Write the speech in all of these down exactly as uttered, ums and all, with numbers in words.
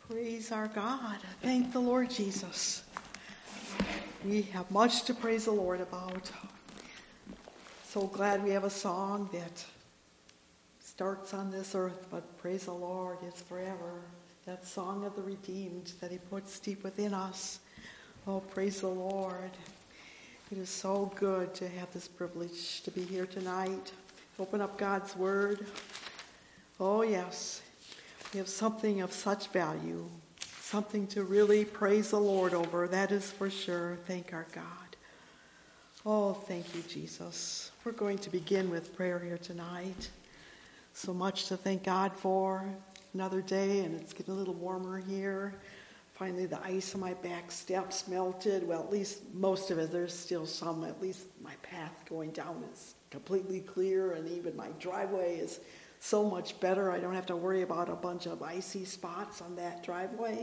Praise our God. Thank the Lord Jesus. We have much to praise the Lord about. So glad we have a song that starts on this earth, but praise the Lord, it's forever. That song of the redeemed that he puts deep within us. Oh, praise the Lord. It is so good to have this privilege to be here tonight. Open up God's Word. Oh, yes. We have something of such value, something to really praise the Lord over, that is for sure. Thank our God. Oh, thank you, Jesus. We're going to begin with prayer here tonight. So much to thank God for. Another day, and it's getting a little warmer here. Finally, the ice on my back steps melted. Well, at least most of it. There's still some. At least my path going down is completely clear, and even my driveway is so much better. I don't have to worry about a bunch of icy spots on that driveway.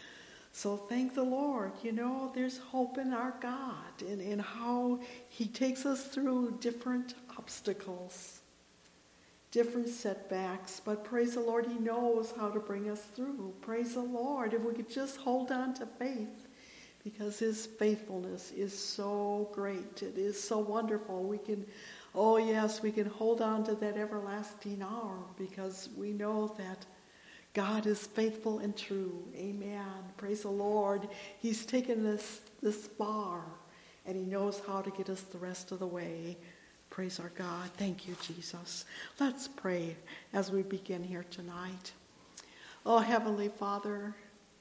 So thank the Lord. You know, there's hope in our God and in how he takes us through different obstacles, different setbacks. But praise the Lord, he knows how to bring us through. Praise the Lord. If we could just hold on to faith, because his faithfulness is so great. It is so wonderful. We can Oh, yes, we can hold on to that everlasting hour because we know that God is faithful and true. Amen. Praise the Lord. He's taken this this far, and he knows how to get us the rest of the way. Praise our God. Thank you, Jesus. Let's pray as we begin here tonight. Oh, Heavenly Father,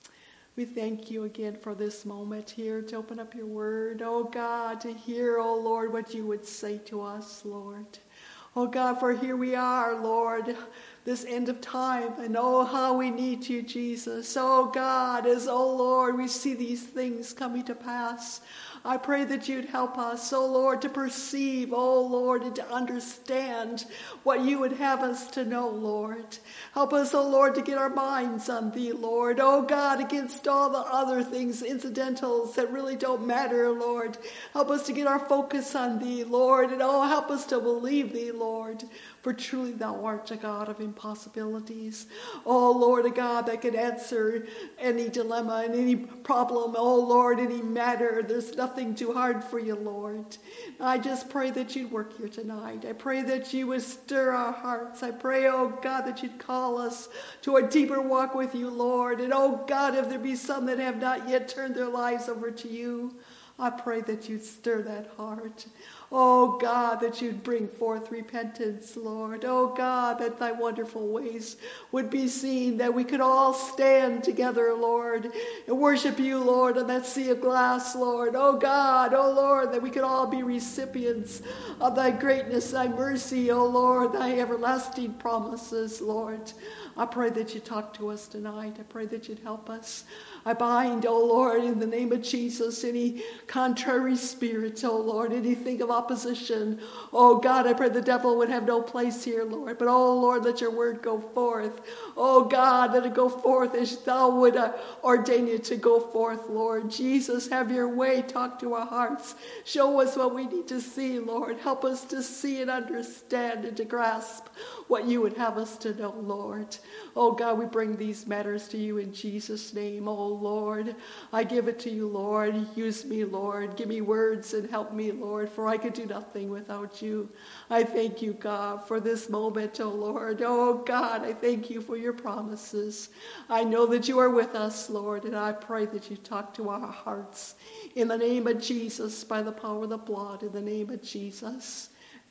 we thank you again for this moment here to open up your word. Oh God, to hear, oh Lord, what you would say to us, Lord. Oh God, for here we are, Lord, this end of time, and oh how we need you, Jesus. Oh God, as oh Lord, we see these things coming to pass. I pray that you'd help us, oh Lord, to perceive, oh Lord, and to understand what you would have us to know, Lord. Help us, oh Lord, to get our minds on thee, Lord. Oh God, against all the other things, incidentals that really don't matter, Lord. Help us to get our focus on thee, Lord, and oh, help us to believe thee, Lord. For truly thou art a God of impossibilities. Oh Lord, a God that can answer any dilemma and any problem. Oh Lord, any matter. There's nothing too hard for you, Lord. I just pray that you'd work here tonight. I pray that you would stir our hearts. I pray, oh God, that you'd call us to a deeper walk with you, Lord. And oh God, if there be some that have not yet turned their lives over to you, I pray that you'd stir that heart. Oh God, that you'd bring forth repentance, Lord. Oh God, that thy wonderful ways would be seen, that we could all stand together, Lord, and worship you, Lord, on that sea of glass, Lord. Oh God, oh Lord, that we could all be recipients of thy greatness, thy mercy, oh Lord, thy everlasting promises, Lord. I pray that you talk to us tonight. I pray that you'd help us. I bind, oh Lord, in the name of Jesus, any contrary spirits, oh Lord, anything of opposition. Oh God, I pray the devil would have no place here, Lord. But oh Lord, let your word go forth. Oh God, let it go forth as thou would uh, ordain it to go forth, Lord. Jesus, have your way. Talk to our hearts. Show us what we need to see, Lord. Help us to see and understand and to grasp what you would have us to know, Lord. Oh God, we bring these matters to you in Jesus' name. Oh Lord, I give it to you, Lord. Use me, Lord. Give me words and help me, Lord, for I could do nothing without you. I thank you, God, for this moment, oh Lord. Oh God, I thank you for your promises. I know that you are with us, Lord, and I pray that you talk to our hearts. In the name of Jesus, by the power of the blood, in the name of Jesus.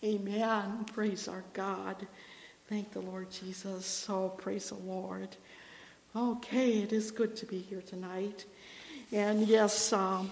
Amen. Praise our God. Thank the Lord Jesus. Oh, praise the Lord. Okay, it is good to be here tonight. And yes, um,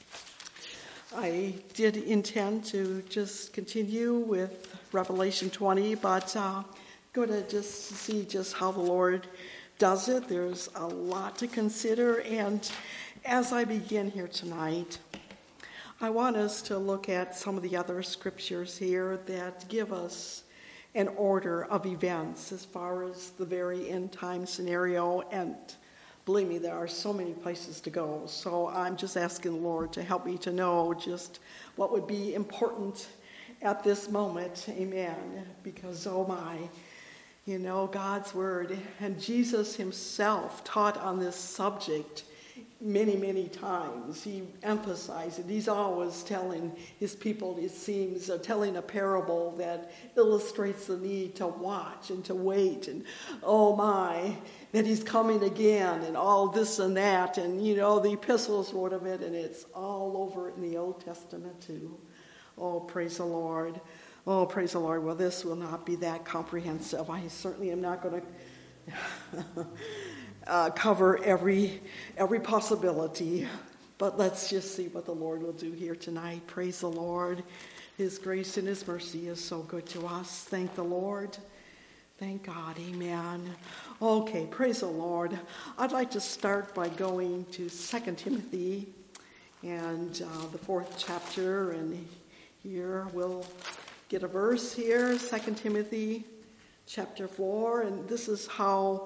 I did intend to just continue with Revelation twenty, but uh, going to just see just how the Lord does it. There's a lot to consider. And as I begin here tonight, I want us to look at some of the other scriptures here that give us an order of events as far as the very end time scenario. And believe me, there are so many places to go. So I'm just asking the Lord to help me to know just what would be important at this moment. Amen. Because, oh my, You know, God's word. And Jesus himself taught on this subject many, many times. He emphasized it. He's always telling his people, it seems, uh, telling a parable that illustrates the need to watch and to wait. And, oh my, that he's coming again and all this and that. And, you know, the epistles wrote of it, and it's all over in the Old Testament too. Oh, praise the Lord. Oh, praise the Lord. Well, this will not be that comprehensive. I certainly am not going to uh, cover every every possibility. But let's just see what the Lord will do here tonight. Praise the Lord. His grace and his mercy is so good to us. Thank the Lord. Thank God. Amen. Okay, praise the Lord. I'd like to start by going to Second Timothy and uh, the fourth chapter. And here we'll get a verse here, Second Timothy chapter four, and this is how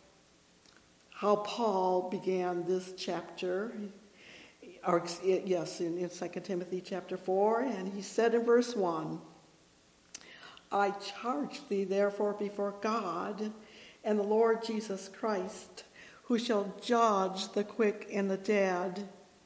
how Paul began this chapter. Or, yes, in, in Second Timothy chapter four, and he said in verse one, I charge thee therefore before God and the Lord Jesus Christ, who shall judge the quick and the dead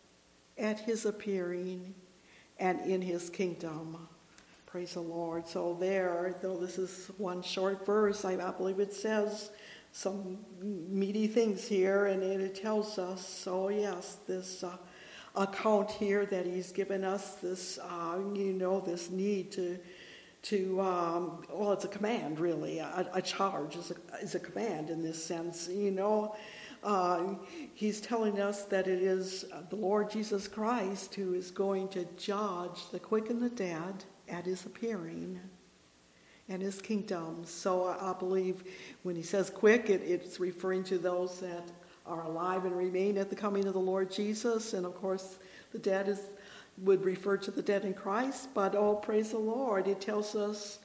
at his appearing and in his kingdom. Praise the Lord. So there, though this is one short verse, I, I believe it says some meaty things here, and it, it tells us, oh yes, this uh, account here that he's given us, this, uh, you know, this need to, to um, well, it's a command, really. A, a charge is a, is a command in this sense, you know. Uh, he's telling us that it is the Lord Jesus Christ who is going to judge the quick and the dead at his appearing and his kingdom. So I, I believe when he says quick, it, it's referring to those that are alive and remain at the coming of the Lord Jesus. And of course, the dead is would refer to the dead in Christ. But oh, praise the Lord, it tells us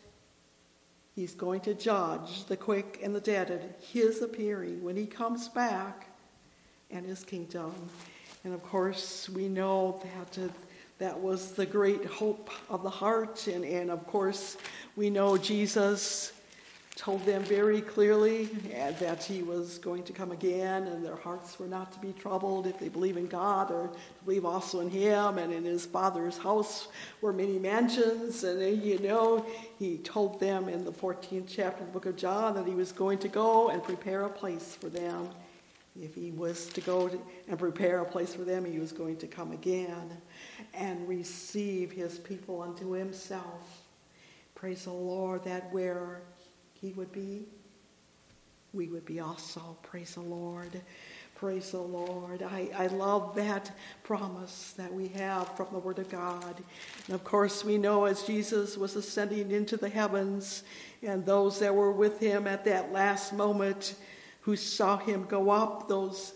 he's going to judge the quick and the dead at his appearing when he comes back and his kingdom. And of course, we know that uh, that was the great hope of the heart. And, and of course, we know Jesus told them very clearly that he was going to come again, and their hearts were not to be troubled if they believe in God or believe also in him. And in his Father's house were many mansions. And, you know, he told them in the fourteenth chapter of the book of John that he was going to go and prepare a place for them. If he was to go to, and prepare a place for them, he was going to come again and receive his people unto himself. Praise the Lord, that where he would be, we would be also. Praise the Lord. Praise the Lord. I, I love that promise that we have from the Word of God. And of course, we know as Jesus was ascending into the heavens, and those that were with him at that last moment who saw him go up, those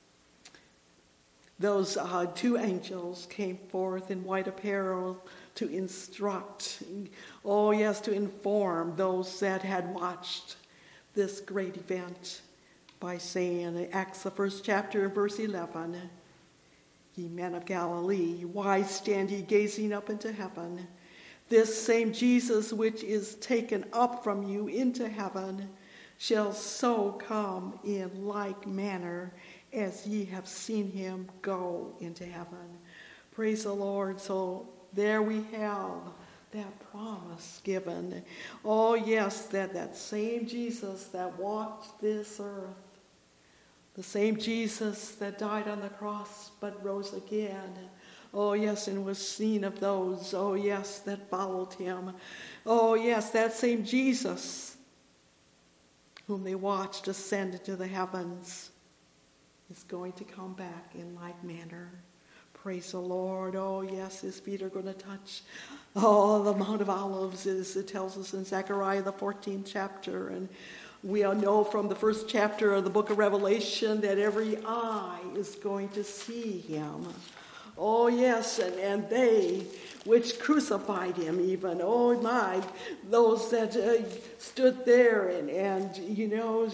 those uh, two angels came forth in white apparel to instruct, oh yes, to inform those that had watched this great event by saying in Acts, the first chapter, verse eleven, ye men of Galilee, why stand ye gazing up into heaven? This same Jesus which is taken up from you into heaven shall so come in like manner as ye have seen him go into heaven. Praise the Lord. So there we have that promise given. Oh yes, that, that same Jesus that walked this earth, the same Jesus that died on the cross but rose again. Oh yes, and was seen of those, oh yes, that followed him. Oh yes, that same Jesus whom they watched ascend into the heavens is going to come back in like manner. Praise the Lord. Oh, yes, his feet are going to touch, oh, the Mount of Olives, as it tells us in Zechariah, the fourteenth chapter. And we all know from the first chapter of the book of Revelation that every eye is going to see him. Oh, yes, and, and they which crucified him even. Oh, my, those that uh, stood there and, and, you know,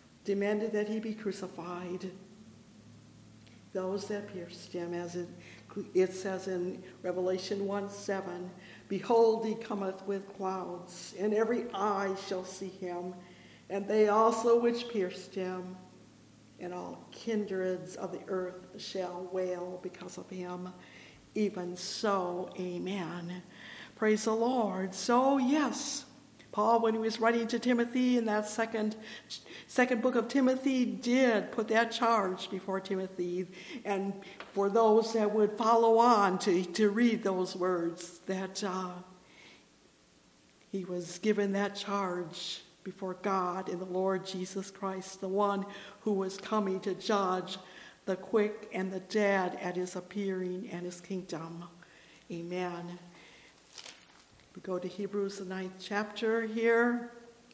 demanded that he be crucified. Those that pierced him, as it It says in Revelation one seven, "Behold, he cometh with clouds, and every eye shall see him, and they also which pierced him, and all kindreds of the earth shall wail because of him. Even so, amen." Praise the Lord. So, yes, Paul, when he was writing to Timothy in that second, second book of Timothy, did put that charge before Timothy. And for those that would follow on to, to read those words, that uh, he was given that charge before God and the Lord Jesus Christ, the one who was coming to judge the quick and the dead at his appearing and his kingdom. Amen. We go to Hebrews, the ninth chapter here.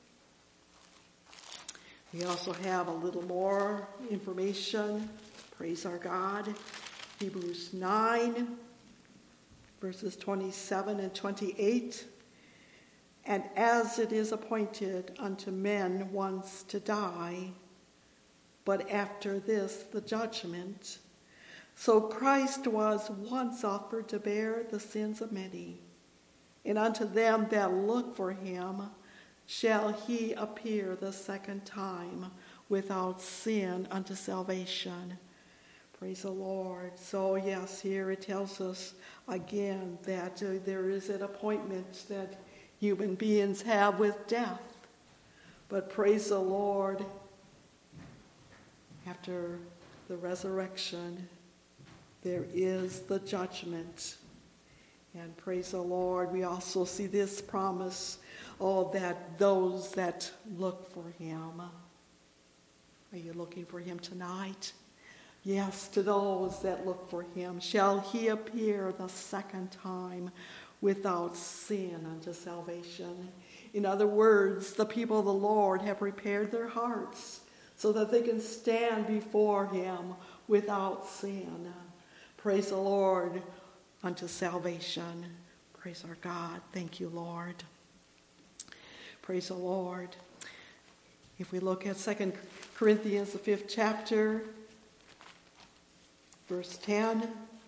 We also have a little more information. Praise our God. Hebrews nine, verses twenty-seven and twenty-eight. "And as it is appointed unto men once to die, but after this the judgment, so Christ was once offered to bear the sins of many. And unto them that look for him shall he appear the second time without sin unto salvation." Praise the Lord. So yes, here it tells us again that uh, there is an appointment that human beings have with death. But praise the Lord, after the resurrection, there is the judgment. And praise the Lord, we also see this promise, oh, that those that look for him. Are you looking for him tonight? Yes, to those that look for him shall he appear the second time without sin unto salvation. In other words, the people of the Lord have prepared their hearts so that they can stand before him without sin. Praise the Lord. Unto salvation. Praise our God. Thank you, Lord. Praise the Lord. If we look at Second Corinthians, the fifth chapter, verse ten.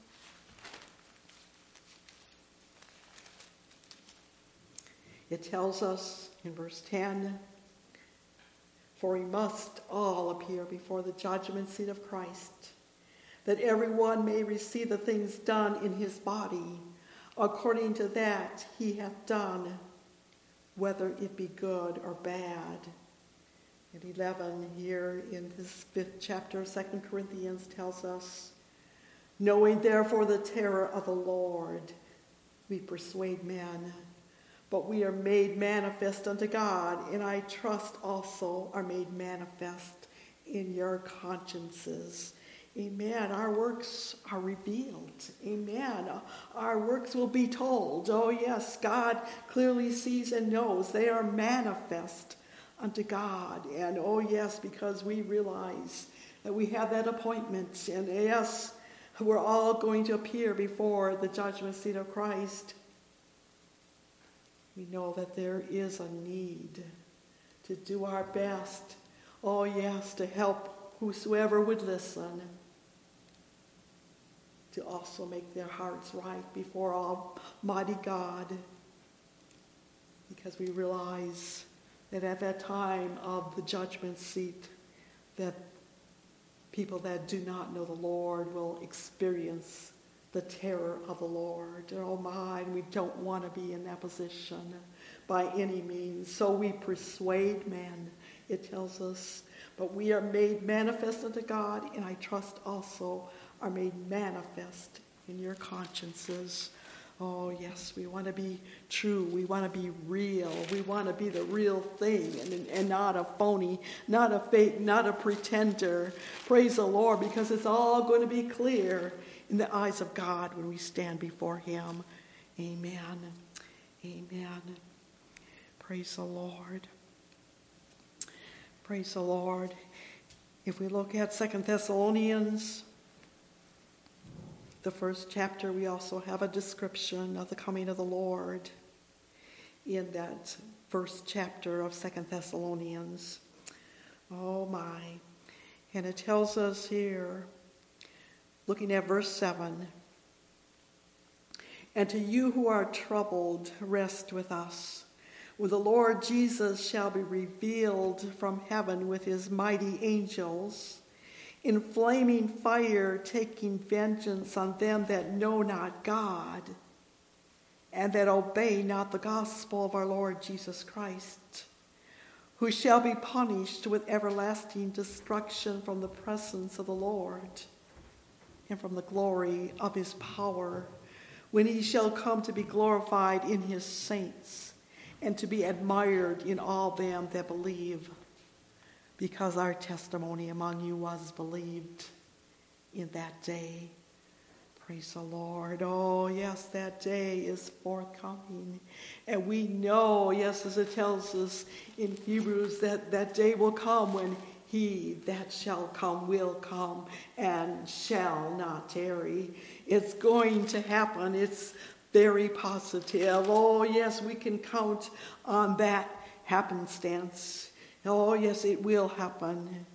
It tells us in verse ten, "For we must all appear before the judgment seat of Christ, that everyone may receive the things done in his body, according to that he hath done, whether it be good or bad." And eleven here in this fifth chapter of Second Corinthians tells us, "Knowing therefore the terror of the Lord, we persuade men, but we are made manifest unto God, and I trust also are made manifest in your consciences." Amen. Our works are revealed. Amen. Our works will be told. Oh, yes, God clearly sees and knows. They are manifest unto God. And oh, yes, because we realize that we have that appointment. And yes, we're all going to appear before the judgment seat of Christ. We know that there is a need to do our best. Oh, yes, to help whosoever would listen, to also make their hearts right before Almighty God, because we realize that at that time of the judgment seat, that people that do not know the Lord will experience the terror of the Lord. Oh my, we don't want to be in that position by any means. So we persuade men, it tells us, but we are made manifest unto God, and I trust also are made manifest in your consciences. Oh, yes, we want to be true. We want to be real. We want to be the real thing and, and not a phony, not a fake, not a pretender. Praise the Lord, because it's all going to be clear in the eyes of God when we stand before him. Amen. Amen. Praise the Lord. Praise the Lord. If we look at Second Thessalonians, the first chapter, we also have a description of the coming of the Lord in that first chapter of Second Thessalonians. Oh my. And it tells us here, looking at verse seven, And to you who are troubled, rest with us, when the Lord Jesus shall be revealed from heaven with his mighty angels, in flaming fire, taking vengeance on them that know not God, and that obey not the gospel of our Lord Jesus Christ, who shall be punished with everlasting destruction from the presence of the Lord and from the glory of his power, when he shall come to be glorified in his saints and to be admired in all them that believe, because our testimony among you was believed in that day. Praise the Lord. Oh, yes, that day is forthcoming. And we know, yes, as it tells us in Hebrews, that that day will come when he that shall come will come and shall not tarry. It's going to happen. It's very positive. Oh, yes, we can count on that happenstance. Oh, yes, it will happen.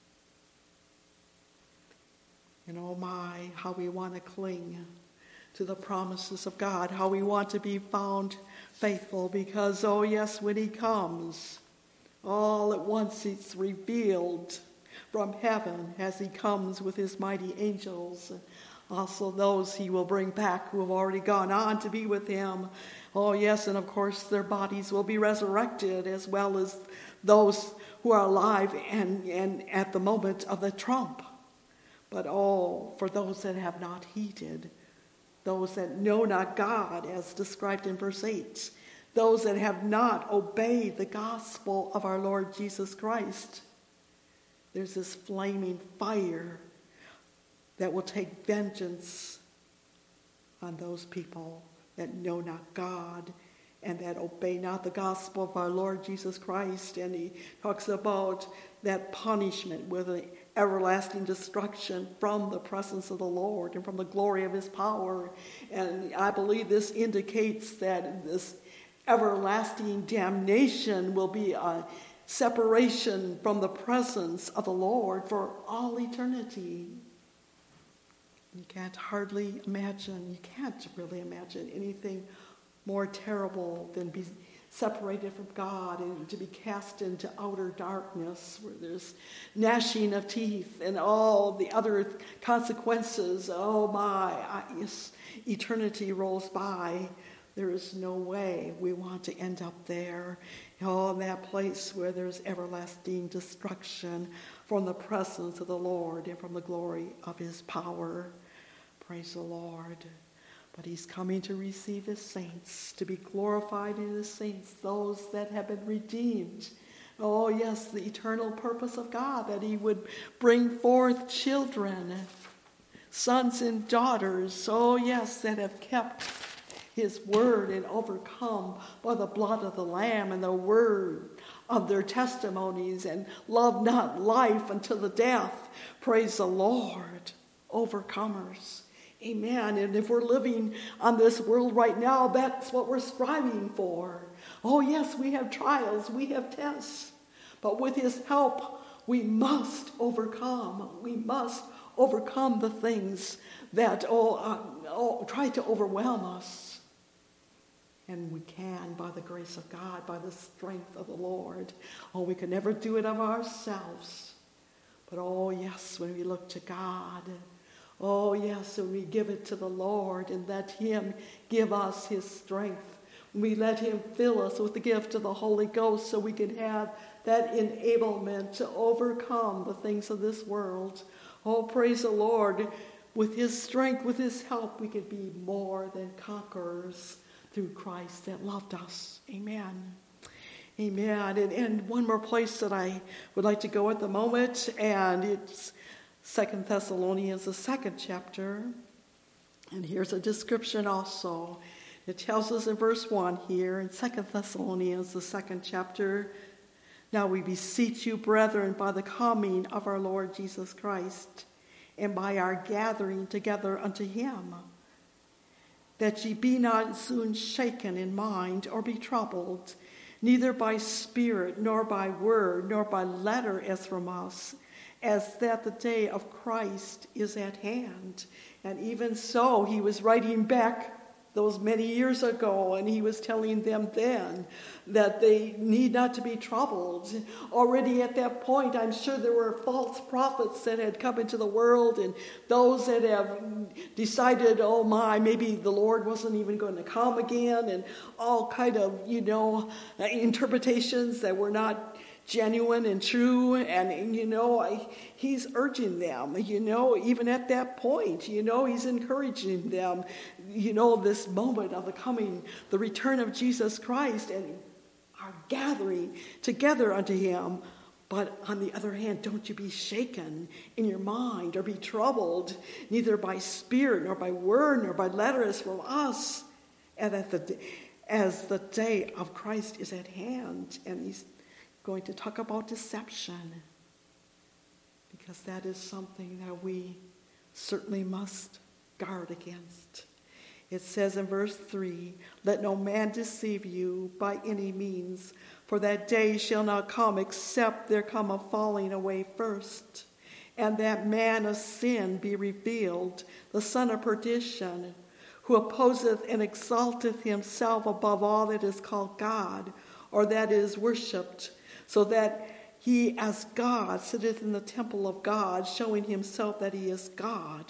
And oh my, how we want to cling to the promises of God, how we want to be found faithful, because, oh yes, when he comes, all at once it's revealed from heaven as he comes with his mighty angels. Also those he will bring back who have already gone on to be with him. Oh yes, and of course their bodies will be resurrected, as well as those who are alive and, and at the moment of the trump. But oh, for those that have not heeded, those that know not God, as described in verse eight, those that have not obeyed the gospel of our Lord Jesus Christ, there's this flaming fire that will take vengeance on those people that know not God and that obey not the gospel of our Lord Jesus Christ. And he talks about that punishment with an everlasting destruction from the presence of the Lord and from the glory of his power. And I believe this indicates that this everlasting damnation will be a separation from the presence of the Lord for all eternity. You can't hardly imagine, you can't really imagine anything more terrible than be separated from God and to be cast into outer darkness where there's gnashing of teeth and all the other consequences. Oh my, I, yes, eternity rolls by. There is no way we want to end up there. Oh, in that place where there's everlasting destruction from the presence of the Lord and from the glory of his power. Praise the Lord. But he's coming to receive his saints, to be glorified in his saints, those that have been redeemed. Oh, yes, the eternal purpose of God, that he would bring forth children, sons and daughters, oh, yes, that have kept his word and overcome by the blood of the Lamb and the word of their testimonies and love not life until the death. Praise the Lord. Overcomers. Amen. And if we're living on this world right now, that's what we're striving for. Oh, yes, we have trials, we have tests. But with his help, we must overcome. We must overcome the things that oh, uh, oh, try to overwhelm us. And we can by the grace of God, by the strength of the Lord. Oh, we can never do it of ourselves. But oh, yes, when we look to God, oh, yes, and we give it to the Lord and let him give us his strength. We let him fill us with the gift of the Holy Ghost so we can have that enablement to overcome the things of this world. Oh, praise the Lord. With his strength, with his help, we can be more than conquerors through Christ that loved us. Amen. Amen. And, and one more place that I would like to go at the moment, and it's Second Thessalonians, the second chapter. And here's a description also. It tells us in verse one here in Second Thessalonians, the second chapter, "Now we beseech you, brethren, by the coming of our Lord Jesus Christ, and by our gathering together unto him, that ye be not soon shaken in mind, or be troubled, neither by spirit, nor by word, nor by letter as from us, as that the day of Christ is at hand." And even so, he was writing back those many years ago, and he was telling them then that they need not to be troubled. Already at that point, I'm sure there were false prophets that had come into the world, and those that have decided, oh my, maybe the Lord wasn't even going to come again, and all kind of, you know, interpretations that were not genuine and true. And, and you know, I, he's urging them, you know, even at that point, you know, he's encouraging them, you know, this moment of the coming, the return of Jesus Christ, and our gathering together unto him. But on the other hand, don't you be shaken in your mind or be troubled, neither by spirit nor by word nor by letters from us, and that the, as the day of Christ is at hand. And he's going to talk about deception, because that is something that we certainly must guard against. It says in verse three, let no man deceive you by any means, for that day shall not come except there come a falling away first, and that man of sin be revealed, the son of perdition, who opposeth and exalteth himself above all that is called God, or that is worshipped, so that he as God sitteth in the temple of God, showing himself that he is God.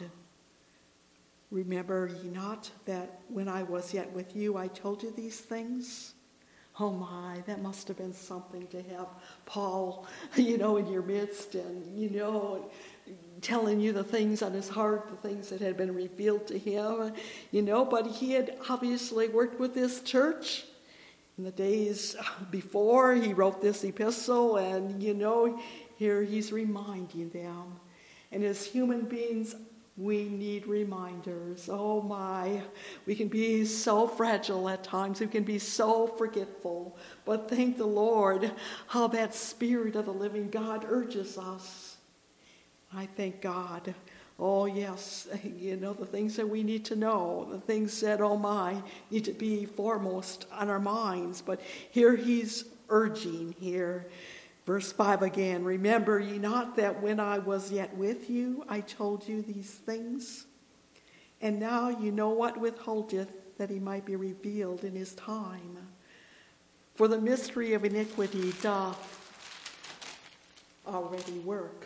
Remember ye not that when I was yet with you, I told you these things? Oh my, that must have been something to have Paul, you know, in your midst, and, you know, telling you the things on his heart, the things that had been revealed to him, you know. But he had obviously worked with this church in the days before he wrote this epistle, and, you know, here he's reminding them. And as human beings, we need reminders. Oh my, we can be so fragile at times. We can be so forgetful. But thank the Lord how that Spirit of the living God urges us. I thank God. Oh yes, you know, the things that we need to know, the things that, oh my, need to be foremost on our minds. But here he's urging here. Verse five again, remember ye not that when I was yet with you, I told you these things? And now you know what withholdeth, that he might be revealed in his time. For the mystery of iniquity doth already work.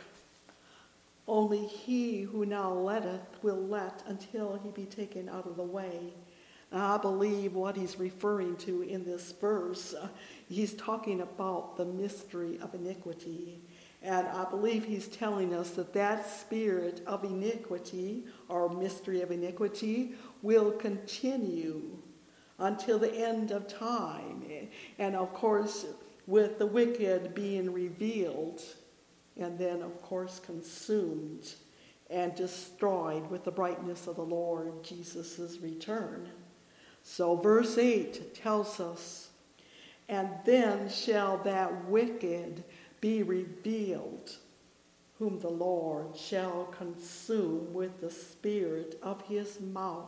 Only he who now letteth will let until he be taken out of the way. I believe what he's referring to in this verse, uh, he's talking about the mystery of iniquity. And I believe he's telling us that that spirit of iniquity, or mystery of iniquity, will continue until the end of time. And of course, with the wicked being revealed, and then of course consumed and destroyed with the brightness of the Lord Jesus' return. So verse eight tells us, and then shall that wicked be revealed, whom the Lord shall consume with the spirit of his mouth,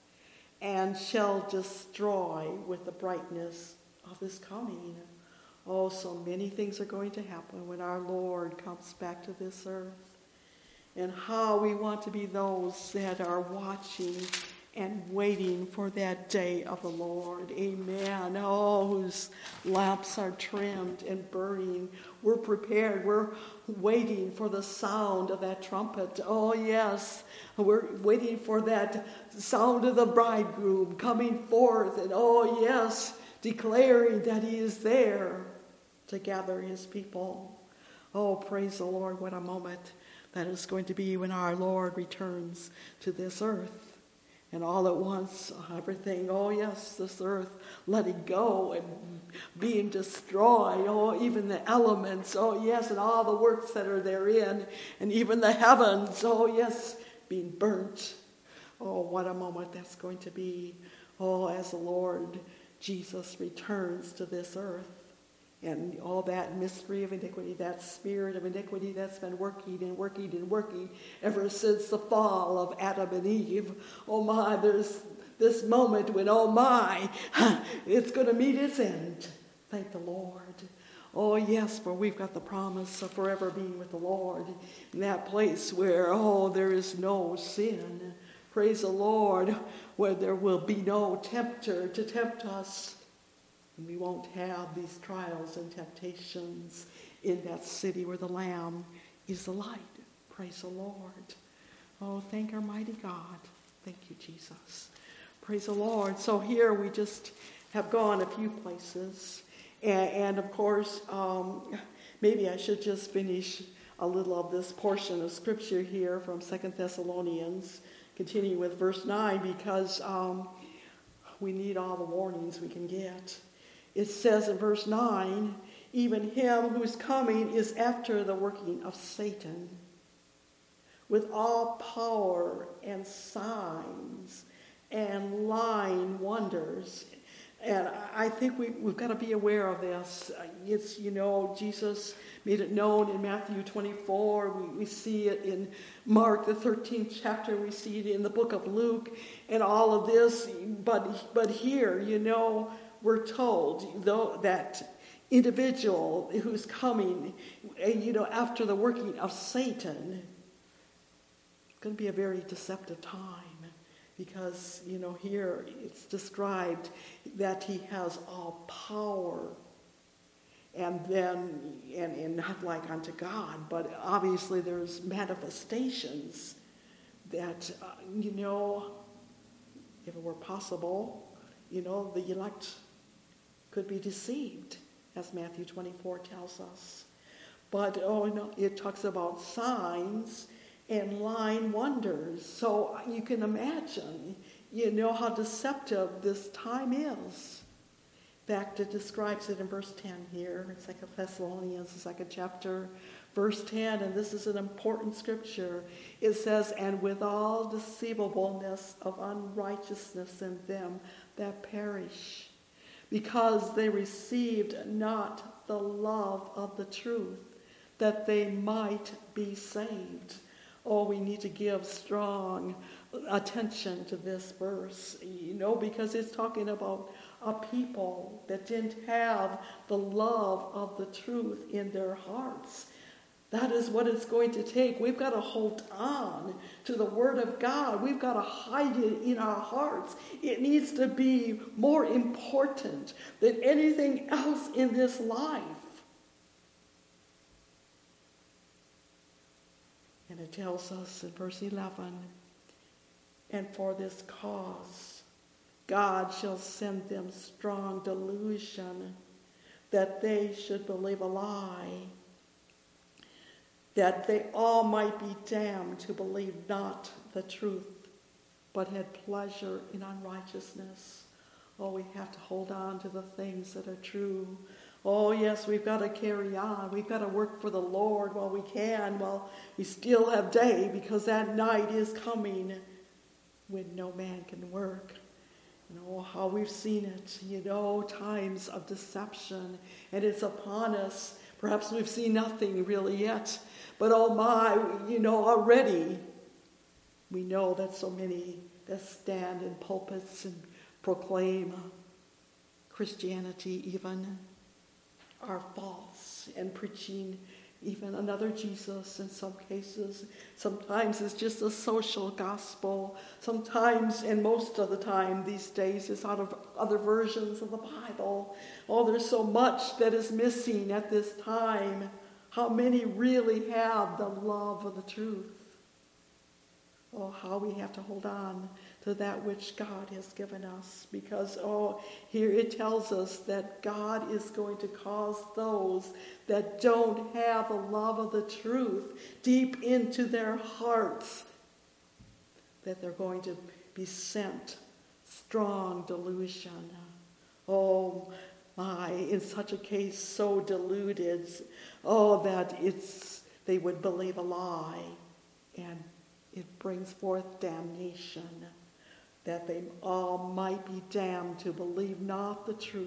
and shall destroy with the brightness of his coming. Oh, so many things are going to happen when our Lord comes back to this earth. And how we want to be those that are watching and waiting for that day of the Lord. Amen. Oh, whose lamps are trimmed and burning. We're prepared. We're waiting for the sound of that trumpet. Oh, yes. We're waiting for that sound of the bridegroom coming forth. And oh, yes, declaring that he is there to gather his people. Oh, praise the Lord. What a moment that is going to be when our Lord returns to this earth. And all at once, everything, oh yes, this earth letting go and being destroyed. Oh, even the elements, oh yes, and all the works that are therein. And even the heavens, oh yes, being burnt. Oh, what a moment that's going to be. Oh, as the Lord Jesus returns to this earth. And all that mystery of iniquity, that spirit of iniquity that's been working and working and working ever since the fall of Adam and Eve. Oh my, there's this moment when, oh my, it's going to meet its end. Thank the Lord. Oh yes, for we've got the promise of forever being with the Lord in that place where, oh, there is no sin. Praise the Lord, where there will be no tempter to tempt us. And we won't have these trials and temptations in that city where the Lamb is the light. Praise the Lord. Oh, thank our mighty God. Thank you, Jesus. Praise the Lord. So here we just have gone a few places. And, and of course, um, maybe I should just finish a little of this portion of Scripture here from Second Thessalonians, continuing with verse nine, because um, we need all the warnings we can get. It says in verse nine, even him who's coming is after the working of Satan, with all power and signs and lying wonders. And I think we, we've got to be aware of this. It's, you know, Jesus made it known in Matthew twenty-four. We, we see it in Mark, the thirteenth chapter. We see it in the book of Luke and all of this. But, but here, you know, we're told though that individual who's coming, you know, after the working of Satan, it's going to be a very deceptive time. Because, you know, here it's described that he has all power. And then, and, and not like unto God, but obviously there's manifestations that, uh, you know, if it were possible, you know, the elect could be deceived, as Matthew twenty-four tells us. But, oh, no, it talks about signs and lying wonders. So you can imagine, you know, how deceptive this time is. In fact, it describes it in verse ten here, in Second Thessalonians, the second chapter, verse ten, and this is an important scripture. It says, and with all deceivableness of unrighteousness in them that perish, because they received not the love of the truth, that they might be saved. Oh, we need to give strong attention to this verse, you know, because it's talking about a people that didn't have the love of the truth in their hearts. That is what it's going to take. We've got to hold on to the Word of God. We've got to hide it in our hearts. It needs to be more important than anything else in this life. And it tells us in verse eleven, and for this cause God shall send them strong delusion, that they should believe a lie, that they all might be damned who believe not the truth, but had pleasure in unrighteousness. Oh, we have to hold on to the things that are true. Oh, yes, we've got to carry on. We've got to work for the Lord while we can, while we still have day, because that night is coming when no man can work. You know, how we've seen it, you know, times of deception, and it's upon us. Perhaps we've seen nothing really yet, but oh my, you know, already we know that so many that stand in pulpits and proclaim Christianity even are false and preaching even another Jesus in some cases. Sometimes it's just a social gospel. Sometimes, and most of the time these days, it's out of other versions of the Bible. Oh, there's so much that is missing at this time. How many really have the love of the truth? Oh, how we have to hold on to that which God has given us. Because, oh, here it tells us that God is going to cause those that don't have the love of the truth deep into their hearts, that they're going to be sent strong delusion. Oh, my, in such a case, so deluded, oh, that it's they would believe a lie, and it brings forth damnation, that they all might be damned who believe not the truth,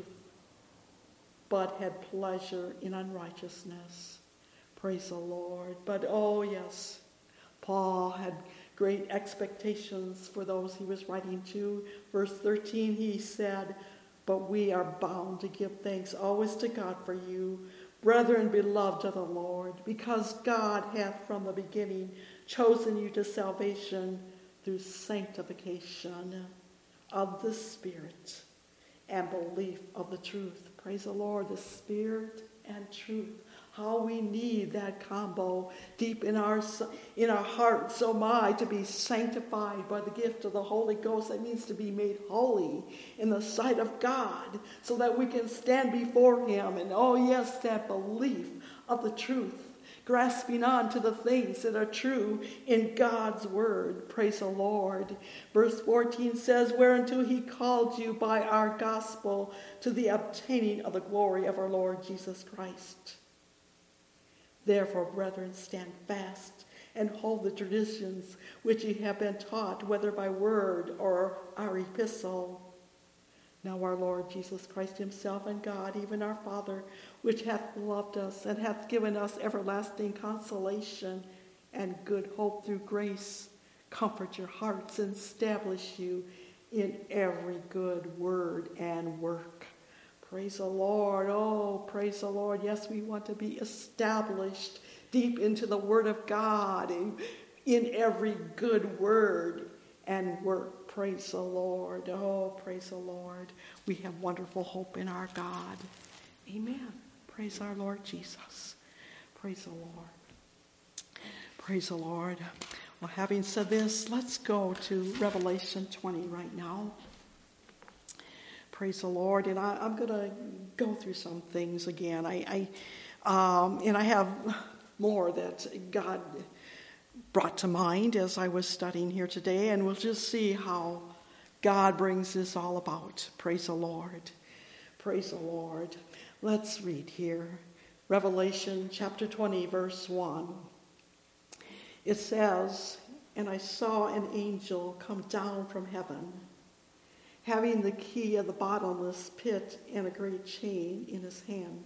but had pleasure in unrighteousness. Praise the Lord. But oh yes, Paul had great expectations for those he was writing to. Verse thirteen, he said, but we are bound to give thanks always to God for you, brethren beloved of the Lord, because God hath from the beginning chosen you to salvation through sanctification of the Spirit and belief of the truth. Praise the Lord, the Spirit and truth. How we need that combo deep in our in our hearts, oh my, to be sanctified by the gift of the Holy Ghost. That means to be made holy in the sight of God so that we can stand before him. And oh yes, that belief of the truth, grasping on to the things that are true in God's word. Praise the Lord. Verse fourteen says, whereunto he called you by our gospel to the obtaining of the glory of our Lord Jesus Christ. Therefore, brethren, stand fast and hold the traditions which ye have been taught, whether by word or our epistle. Now our Lord Jesus Christ himself and God, even our Father, which hath loved us and hath given us everlasting consolation and good hope through grace, comfort your hearts and establish you in every good word and work. Praise the Lord. Oh, praise the Lord. Yes, we want to be established deep into the Word of God in, in every good word and work. Praise the Lord. Oh, praise the Lord. We have wonderful hope in our God. Amen. Praise our Lord Jesus. Praise the Lord. Praise the Lord. Well, having said this, let's go to Revelation twenty right now. Praise the Lord. And I, I'm going to go through some things again. I, I um, and I have more that God brought to mind as I was studying here today, and we'll just see how God brings this all about. Praise the Lord. Praise the Lord. Let's read here. Revelation chapter twenty, verse one. It says, and I saw an angel come down from heaven, having the key of the bottomless pit and a great chain in his hand.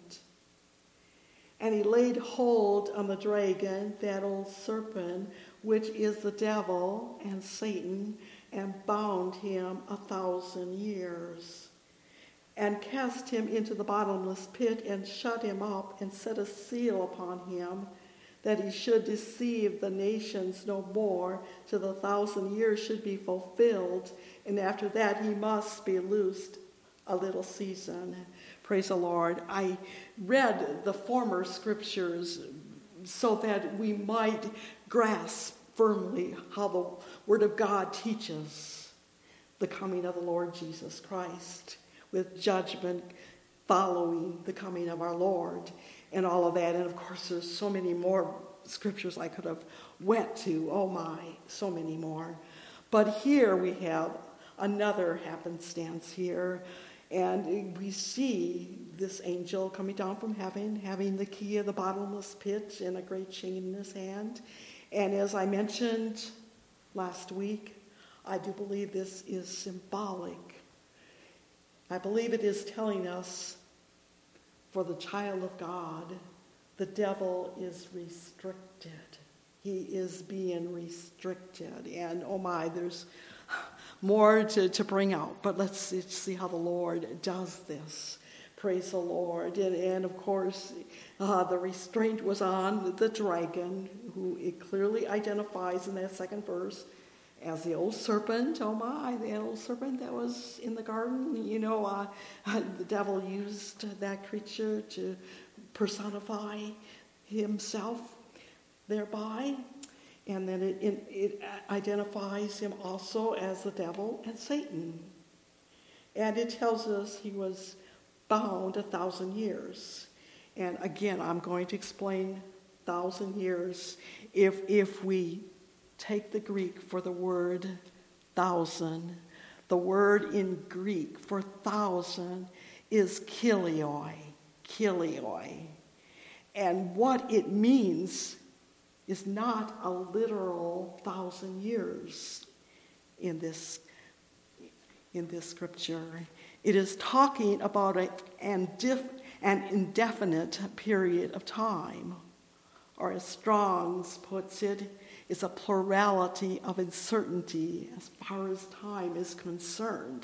And he laid hold on the dragon, that old serpent, which is the devil and Satan, and bound him a thousand years, and cast him into the bottomless pit, and shut him up, and set a seal upon him, that he should deceive the nations no more, till the thousand years should be fulfilled, and after that he must be loosed a little season. Praise the Lord. I read the former scriptures so that we might grasp firmly how the Word of God teaches the coming of the Lord Jesus Christ, with judgment following the coming of our Lord and all of that. And of course, there's so many more scriptures I could have went to. Oh my, so many more. But here we have another happenstance here. And we see this angel coming down from heaven, having the key of the bottomless pit and a great chain in his hand. And as I mentioned last week, I do believe this is symbolic. I believe it is telling us, for the child of God, the devil is restricted. He is being restricted. And oh my, there's more to, to bring out. But let's see, see how the Lord does this. Praise the Lord. And, and of course, uh, the restraint was on the dragon, who it clearly identifies in that second verse as the old serpent. Oh my, the old serpent that was in the garden. You know, uh, the devil used that creature to personify himself thereby. And then it, it, it identifies him also as the devil and Satan. And it tells us he was bound a thousand years. And again, I'm going to explain thousand years. If, if we take the Greek for the word thousand, the word in Greek for thousand is kilioi, kilioi. And what it means is not a literal thousand years in this, in this scripture. It is talking about a, an, dif, an indefinite period of time, or as Strong's puts it, it's a plurality of uncertainty as far as time is concerned.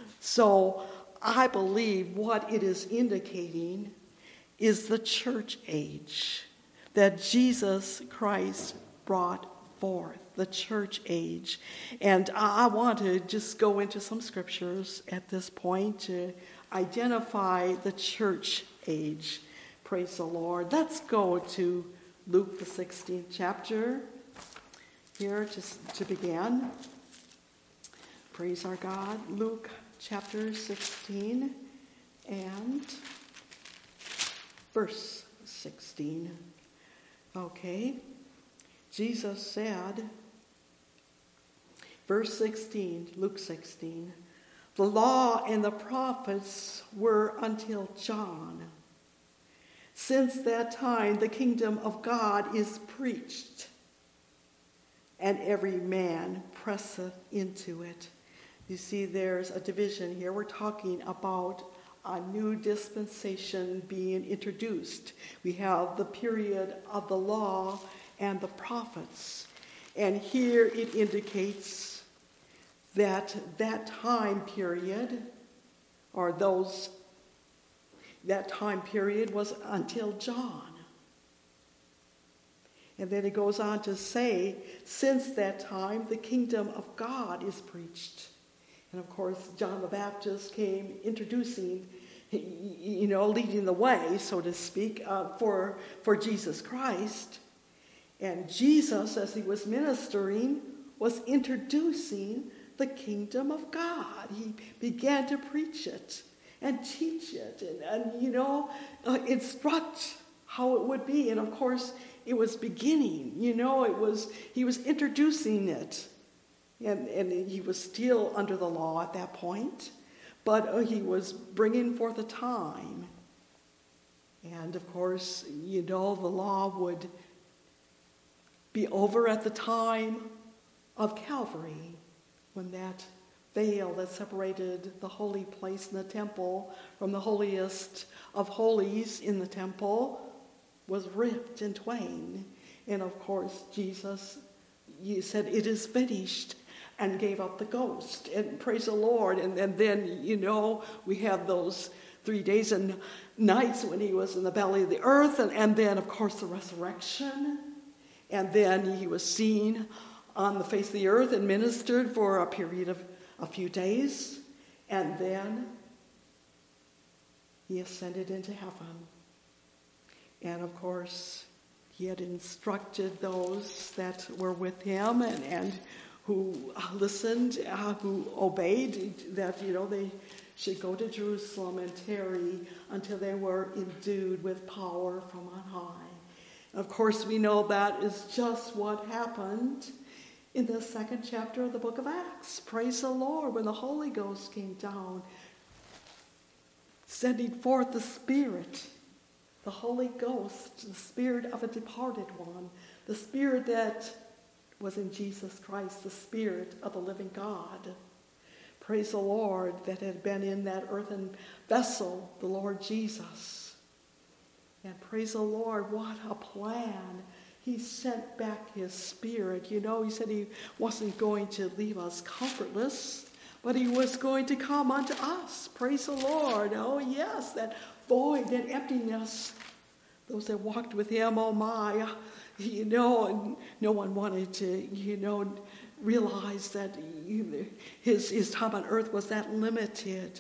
So I believe what it is indicating is the church age that Jesus Christ brought forth, the church age. And I want to just go into some scriptures at this point to identify the church age. Praise the Lord. Let's go to Luke, the sixteenth chapter, here to, to begin. Praise our God. Luke chapter sixteen and verse sixteen. Okay. Jesus said, verse sixteen, Luke sixteen, the law and the prophets were until John. Since that time, the kingdom of God is preached, and every man presseth into it. You see, there's a division here. We're talking about a new dispensation being introduced. We have the period of the law and the prophets. And here it indicates that that time period, or those, that time period was until John. And then it goes on to say, since that time, the kingdom of God is preached. And of course, John the Baptist came introducing, you know, leading the way, so to speak, uh, for, for Jesus Christ. And Jesus, as he was ministering, was introducing the kingdom of God. He began to preach it and teach it and, and you know, uh, instruct how it would be. And of course, it was beginning, you know, it was, he was introducing it. And, and he was still under the law at that point, but uh, he was bringing forth a time. And of course, you know, the law would be over at the time of Calvary, when that veil that separated the holy place in the temple from the holiest of holies in the temple was ripped in twain. And of course, Jesus, you said, it is finished, and gave up the ghost. And praise the Lord. And, and then, you know, we have those three days and nights when he was in the belly of the earth. And, and then, of course, the resurrection. And then he was seen on the face of the earth and ministered for a period of a few days. And then he ascended into heaven. And, of course, he had instructed those that were with him and, and who listened, uh, who obeyed, that, you know, they should go to Jerusalem and tarry until they were endued with power from on high. Of course, we know that is just what happened in the second chapter of the book of Acts. Praise the Lord, when the Holy Ghost came down, sending forth the Spirit, the Holy Ghost, the Spirit of a departed one, the Spirit that was in Jesus Christ, the Spirit of the living God. Praise the Lord, that had been in that earthen vessel, the Lord Jesus. And praise the Lord, what a plan. He sent back his Spirit. You know, he said he wasn't going to leave us comfortless, but he was going to come unto us. Praise the Lord. Oh, yes, that void, that emptiness. Those that walked with him, oh my, you know, no one wanted to, you know, realize that his, his time on earth was that limited.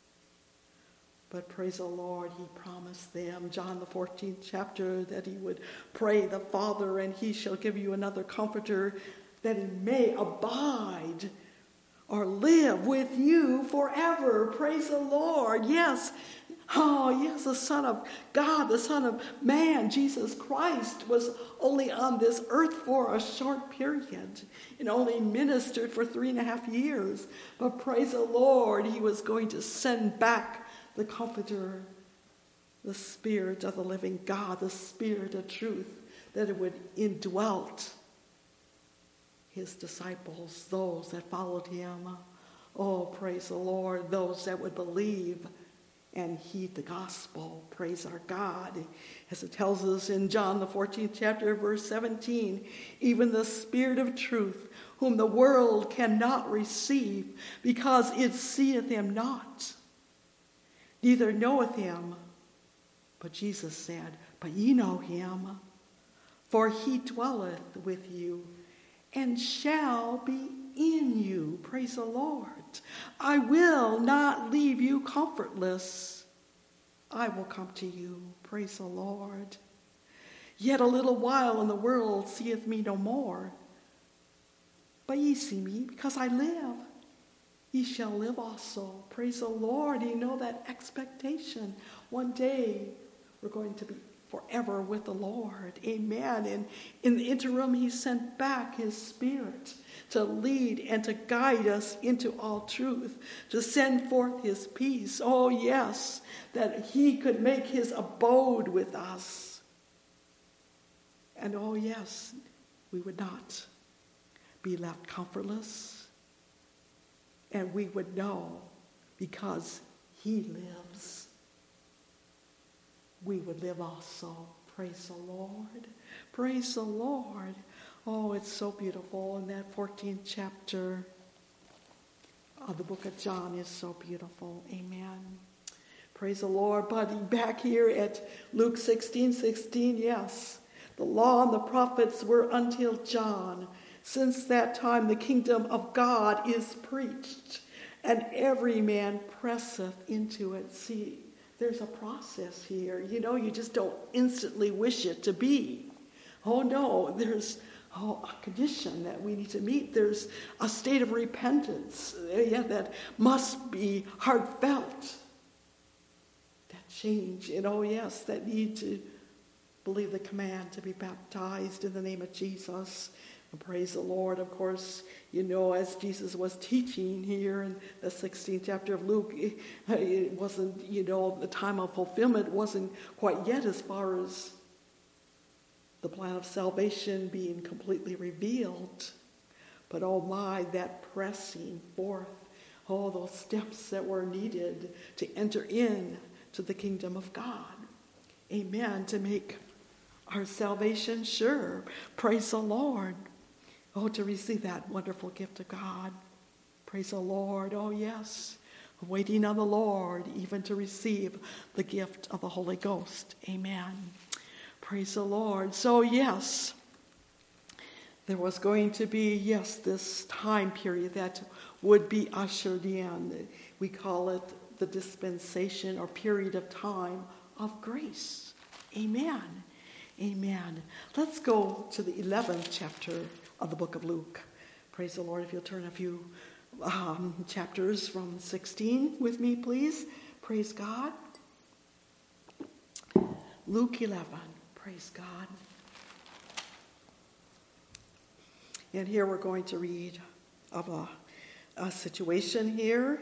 But praise the Lord, he promised them, John the fourteenth chapter, that he would pray the Father, and he shall give you another comforter, that he may abide or live with you forever. Praise the Lord. Yes. Oh, yes, the Son of God, the Son of Man, Jesus Christ, was only on this earth for a short period and only ministered for three and a half years. But praise the Lord, he was going to send back the Comforter, the Spirit of the living God, the Spirit of truth, that it would indwelt his disciples, those that followed him. Oh, praise the Lord, those that would believe and heed the gospel. Praise our God. As it tells us in John the fourteenth chapter, verse seventeen, even the Spirit of truth, whom the world cannot receive, because it seeth him not, neither knoweth him. But Jesus said, but ye know him, for he dwelleth with you and shall be in you. Praise the Lord. I will not leave you comfortless. I will come to you. Praise the Lord. Yet a little while, and the world seeth me no more. But ye see me, because I live. Ye shall live also. Praise the Lord. You know that expectation. One day we're going to be forever with the Lord. Amen. And in the interim, he sent back his Spirit to lead and to guide us into all truth, to send forth his peace. Oh, yes, that he could make his abode with us. And oh, yes, we would not be left comfortless. And we would know, because he lives, we would live also. Praise the Lord. Praise the Lord. Oh, it's so beautiful. And that fourteenth chapter of the book of John is so beautiful. Amen. Praise the Lord. But back here at Luke sixteen sixteen, yes, the law and the prophets were until John. Since that time the kingdom of God is preached, and every man presseth into it. See, there's a process here. You know, you just don't instantly wish it to be. Oh no, there's oh, a condition that we need to meet. There's a state of repentance, yeah, that must be heartfelt. That change, and oh yes, that need to believe the command to be baptized in the name of Jesus. And praise the Lord. Of course, you know, as Jesus was teaching here in the sixteenth chapter of Luke, it, it wasn't, you know, the time of fulfillment wasn't quite yet as far as the plan of salvation being completely revealed. But oh my, that pressing forth, all those steps that were needed to enter in to the kingdom of God. Amen. To make our salvation sure. Praise the Lord. Oh, to receive that wonderful gift of God. Praise the Lord. Oh, yes. Waiting on the Lord, even to receive the gift of the Holy Ghost. Amen. Praise the Lord. So, yes, there was going to be, yes, this time period that would be ushered in. We call it the dispensation or period of time of grace. Amen. Amen. Let's go to the eleventh chapter of the book of Luke. Praise the Lord. If you'll turn a few um, chapters from sixteen with me, please. Praise God. Luke eleven. Praise God. And here we're going to read of a, a situation here.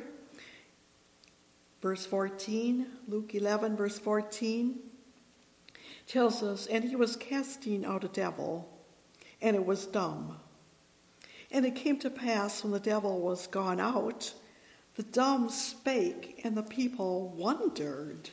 Verse fourteen, Luke eleven, verse fourteen, tells us, and he was casting out a devil, and it was dumb. And it came to pass, when the devil was gone out, the dumb spake, and the people wondered.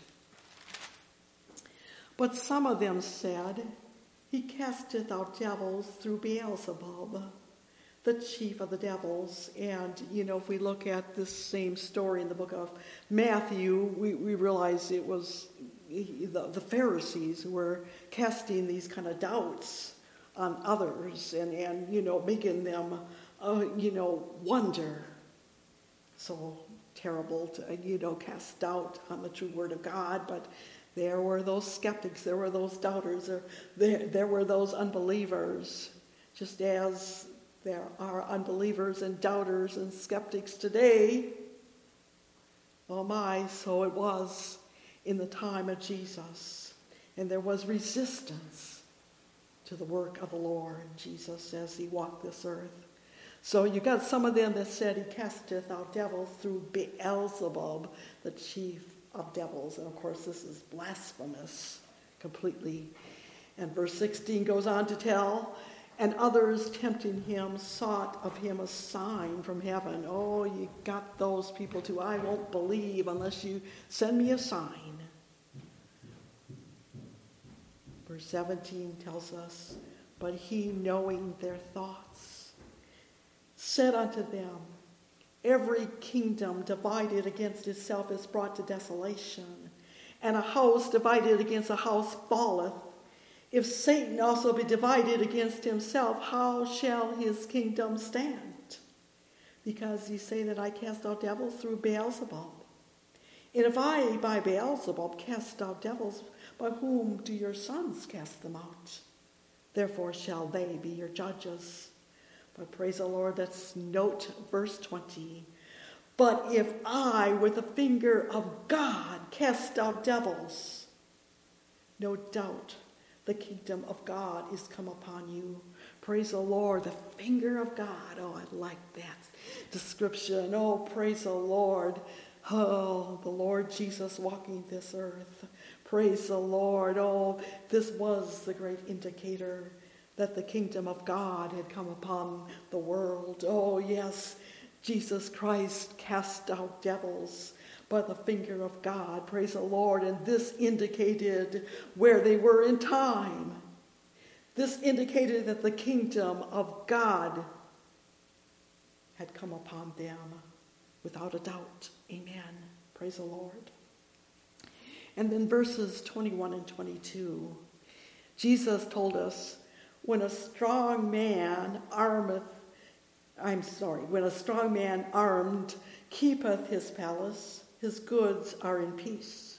But some of them said, he casteth out devils through Beelzebub, the chief of the devils. And, you know, if we look at this same story in the book of Matthew, we, we realize it was the, the Pharisees who were casting these kind of doubts on others and, and you know, making them, uh, you know, wonder. So terrible to, you know, cast doubt on the true word of God, but there were those skeptics, there were those doubters, there, there, there were those unbelievers, just as there are unbelievers and doubters and skeptics today. Oh my, so it was in the time of Jesus. And there was resistance to the work of the Lord Jesus as he walked this earth. So you got some of them that said he casteth out devils through Beelzebub, the chief of devils. And of course this is blasphemous completely. And verse sixteen goes on to tell, and others tempting him sought of him a sign from heaven. Oh, you got those people too. I won't believe unless you send me a sign. Verse seventeen tells us, but he, knowing their thoughts, said unto them, every kingdom divided against itself is brought to desolation, and a house divided against a house falleth. If Satan also be divided against himself, how shall his kingdom stand? Because ye say that I cast out devils through Beelzebub. And if I by Beelzebub cast out devils, by whom do your sons cast them out? Therefore shall they be your judges. But praise the Lord, let's note verse twenty. But if I with the finger of God cast out devils, no doubt the kingdom of God is come upon you. Praise the Lord, the finger of God. Oh, I like that description. Oh, praise the Lord. Oh, the Lord Jesus walking this earth. Praise the Lord. Oh, this was the great indicator that the kingdom of God had come upon the world. Oh, yes, Jesus Christ cast out devils by the finger of God. Praise the Lord. And this indicated where they were in time. This indicated that the kingdom of God had come upon them without a doubt. Amen. Praise the Lord. And then verses twenty-one and twenty-two. Jesus told us, when a strong man armeth, I'm sorry, when a strong man armed keepeth his palace, his goods are in peace.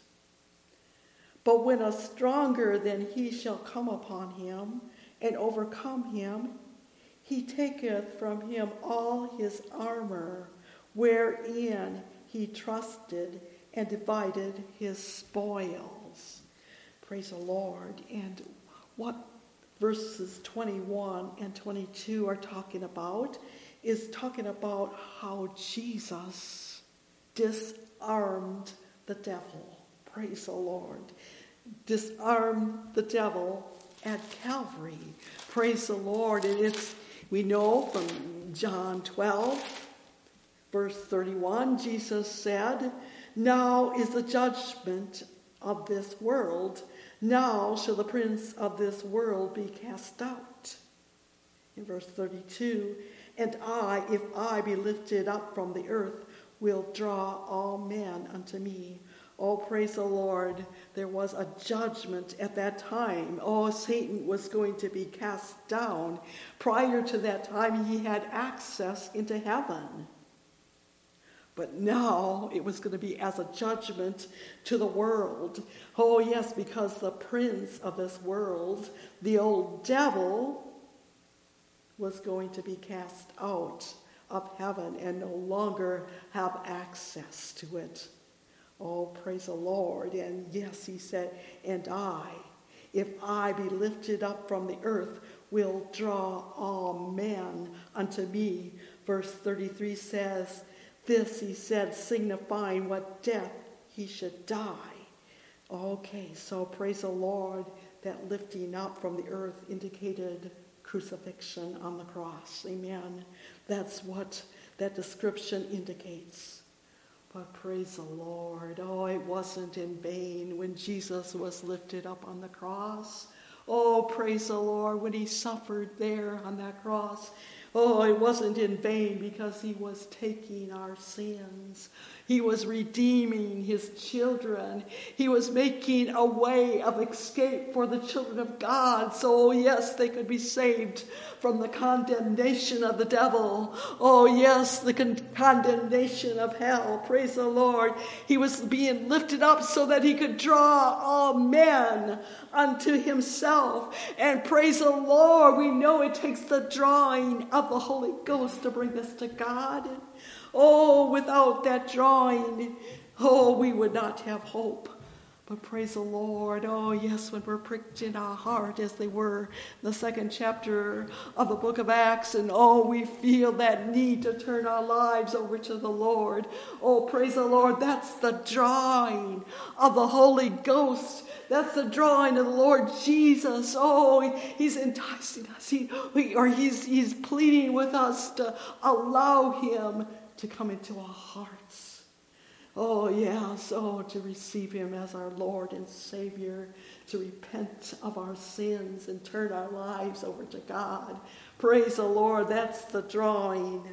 But when a stronger than he shall come upon him and overcome him, he taketh from him all his armor, wherein he trusted, and divided his spoils. Praise the Lord. And what verses twenty-one and twenty-two are talking about is talking about how Jesus disarmed the devil. Praise the Lord. Disarmed the devil at Calvary. Praise the Lord. And it's, we know from John twelve, verse thirty-one, Jesus said, now is the judgment of this world. Now shall the prince of this world be cast out. In verse thirty-two, and I, if I be lifted up from the earth, will draw all men unto me. Oh, praise the Lord. There was a judgment at that time. Oh, Satan was going to be cast down. Prior to that time, he had access into heaven. But now it was going to be as a judgment to the world. Oh, yes, because the prince of this world, the old devil, was going to be cast out of heaven and no longer have access to it. Oh, praise the Lord. And yes, he said, and I, if I be lifted up from the earth, will draw all men unto me. Verse thirty-three says, this he said, signifying what death he should die. Okay, so praise the Lord, that lifting up from the earth indicated crucifixion on the cross. Amen. That's what that description indicates. But praise the Lord. Oh, it wasn't in vain when Jesus was lifted up on the cross. Oh, praise the Lord, when he suffered there on that cross. Oh, it wasn't in vain because he was taking our sins. He was redeeming his children. He was making a way of escape for the children of God. So, yes, they could be saved from the condemnation of the devil. Oh, yes, the con- condemnation of hell. Praise the Lord. He was being lifted up so that he could draw all men unto himself. And praise the Lord, we know it takes the drawing of the Holy Ghost to bring us to God. Oh, without that drawing, oh, we would not have hope. But praise the Lord. Oh, yes, when we're pricked in our heart as they were in the second chapter of the book of Acts, and oh, we feel that need to turn our lives over to the Lord. Oh, praise the Lord. That's the drawing of the Holy Ghost. That's the drawing of the Lord Jesus. Oh, he's enticing us. He, or he's, he's pleading with us to allow him to come into our hearts. Oh, yes, oh, to receive him as our Lord and Savior, to repent of our sins and turn our lives over to God. Praise the Lord, that's the drawing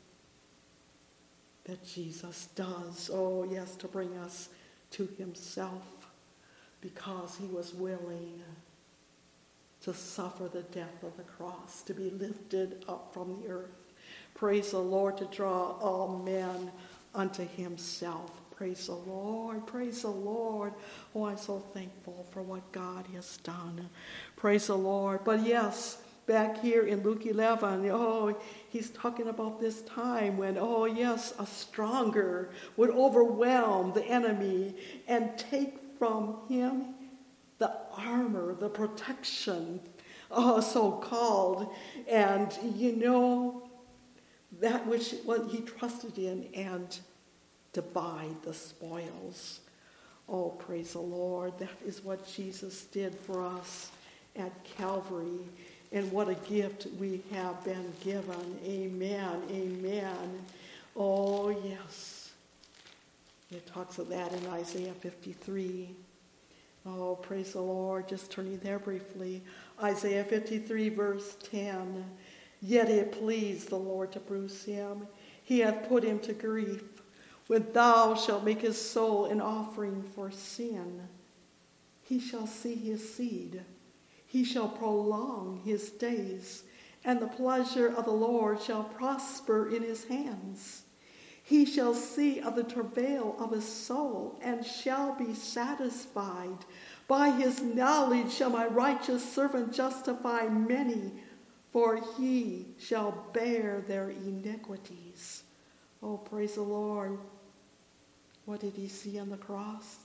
that Jesus does. Oh, yes, to bring us to himself because he was willing. to suffer the death of the cross, to be lifted up from the earth. Praise the Lord, to draw all men unto himself. Praise the Lord, praise the Lord. Oh, I'm so thankful for what God has done. Praise the Lord. But yes, back here in Luke eleven, oh, he's talking about this time when, oh yes, a stronger would overwhelm the enemy and take from him the armor, the protection, oh, so-called, and, you know, that which what he trusted in, and divide the spoils. Oh, praise the Lord. That is what Jesus did for us at Calvary. And what a gift we have been given. Amen. Amen. Oh, yes. It talks of that in Isaiah fifty-three. Oh, praise the Lord. Just turning there briefly. Isaiah fifty-three, verse ten. Yet it pleased the Lord to bruise him. He hath put him to grief. When thou shalt make his soul an offering for sin, he shall see his seed. He shall prolong his days, and the pleasure of the Lord shall prosper in his hands. He shall see of the travail of his soul, and shall be satisfied. By his knowledge shall my righteous servant justify many, for he shall bear their iniquities. Oh, praise the Lord. What did he see on the cross?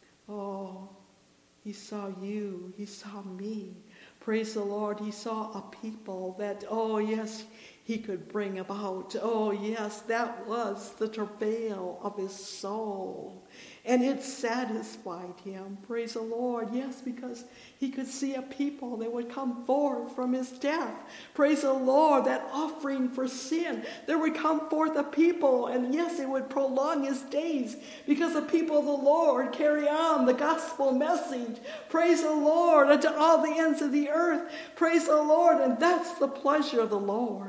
Oh, he saw you. He saw me. Praise the Lord. He saw a people that, oh yes, he could bring about. Oh yes, that was the travail of his soul. And it satisfied him. Praise the Lord. Yes, because he could see a people that would come forth from his death. Praise the Lord, that offering for sin. There would come forth a people, and yes, it would prolong his days, because the people of the Lord carry on the gospel message. Praise the Lord, unto all the ends of the earth. Praise the Lord, and that's the pleasure of the Lord,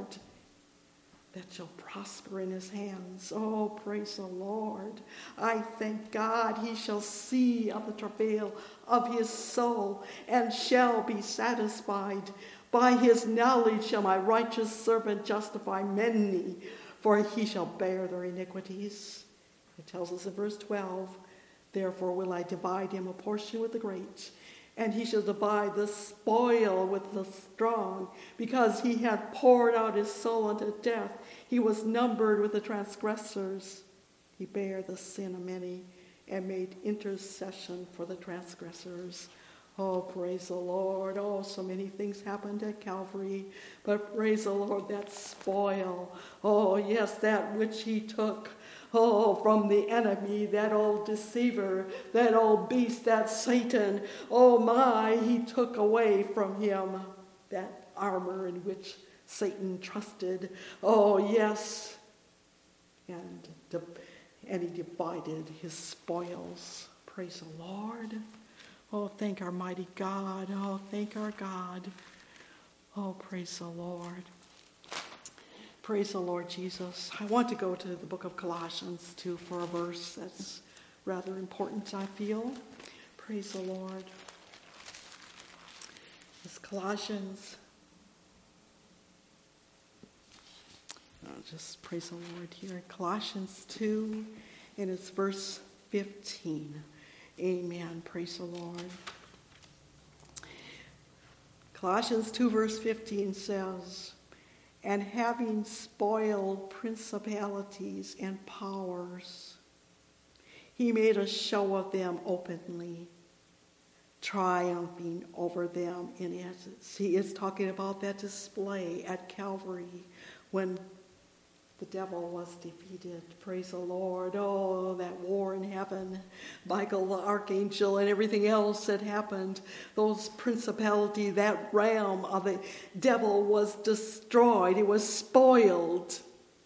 that shall prosper in his hands. Oh, praise the Lord. I thank God he shall see of the travail of his soul, and shall be satisfied. By his knowledge shall my righteous servant justify many, for he shall bear their iniquities. It tells us in verse twelve, therefore will I divide him a portion with the great, and he shall divide the spoil with the strong, because he hath poured out his soul unto death. He was numbered with the transgressors. He bare the sin of many, and made intercession for the transgressors. Oh, praise the Lord. Oh, so many things happened at Calvary. But praise the Lord, that spoil. Oh, yes, that which he took. Oh, from the enemy, that old deceiver, that old beast, that Satan. Oh my, he took away from him that armor in which Satan trusted. Oh, yes. And, and he divided his spoils. Praise the Lord. Oh, thank our mighty God. Oh, thank our God. Oh, praise the Lord. Praise the Lord Jesus. I want to go to the book of Colossians too for a verse that's rather important, I feel. Praise the Lord. It's Colossians. Oh, just praise the Lord here. Colossians two, and it's verse fifteen. Amen. Praise the Lord. Colossians two, verse fifteen says, and having spoiled principalities and powers, he made a show of them openly, triumphing over them in it. He is talking about that display at Calvary when the devil was defeated. Praise the Lord. Oh, that war in heaven. Michael the archangel and everything else that happened. Those principality, that realm of the devil was destroyed. It was spoiled.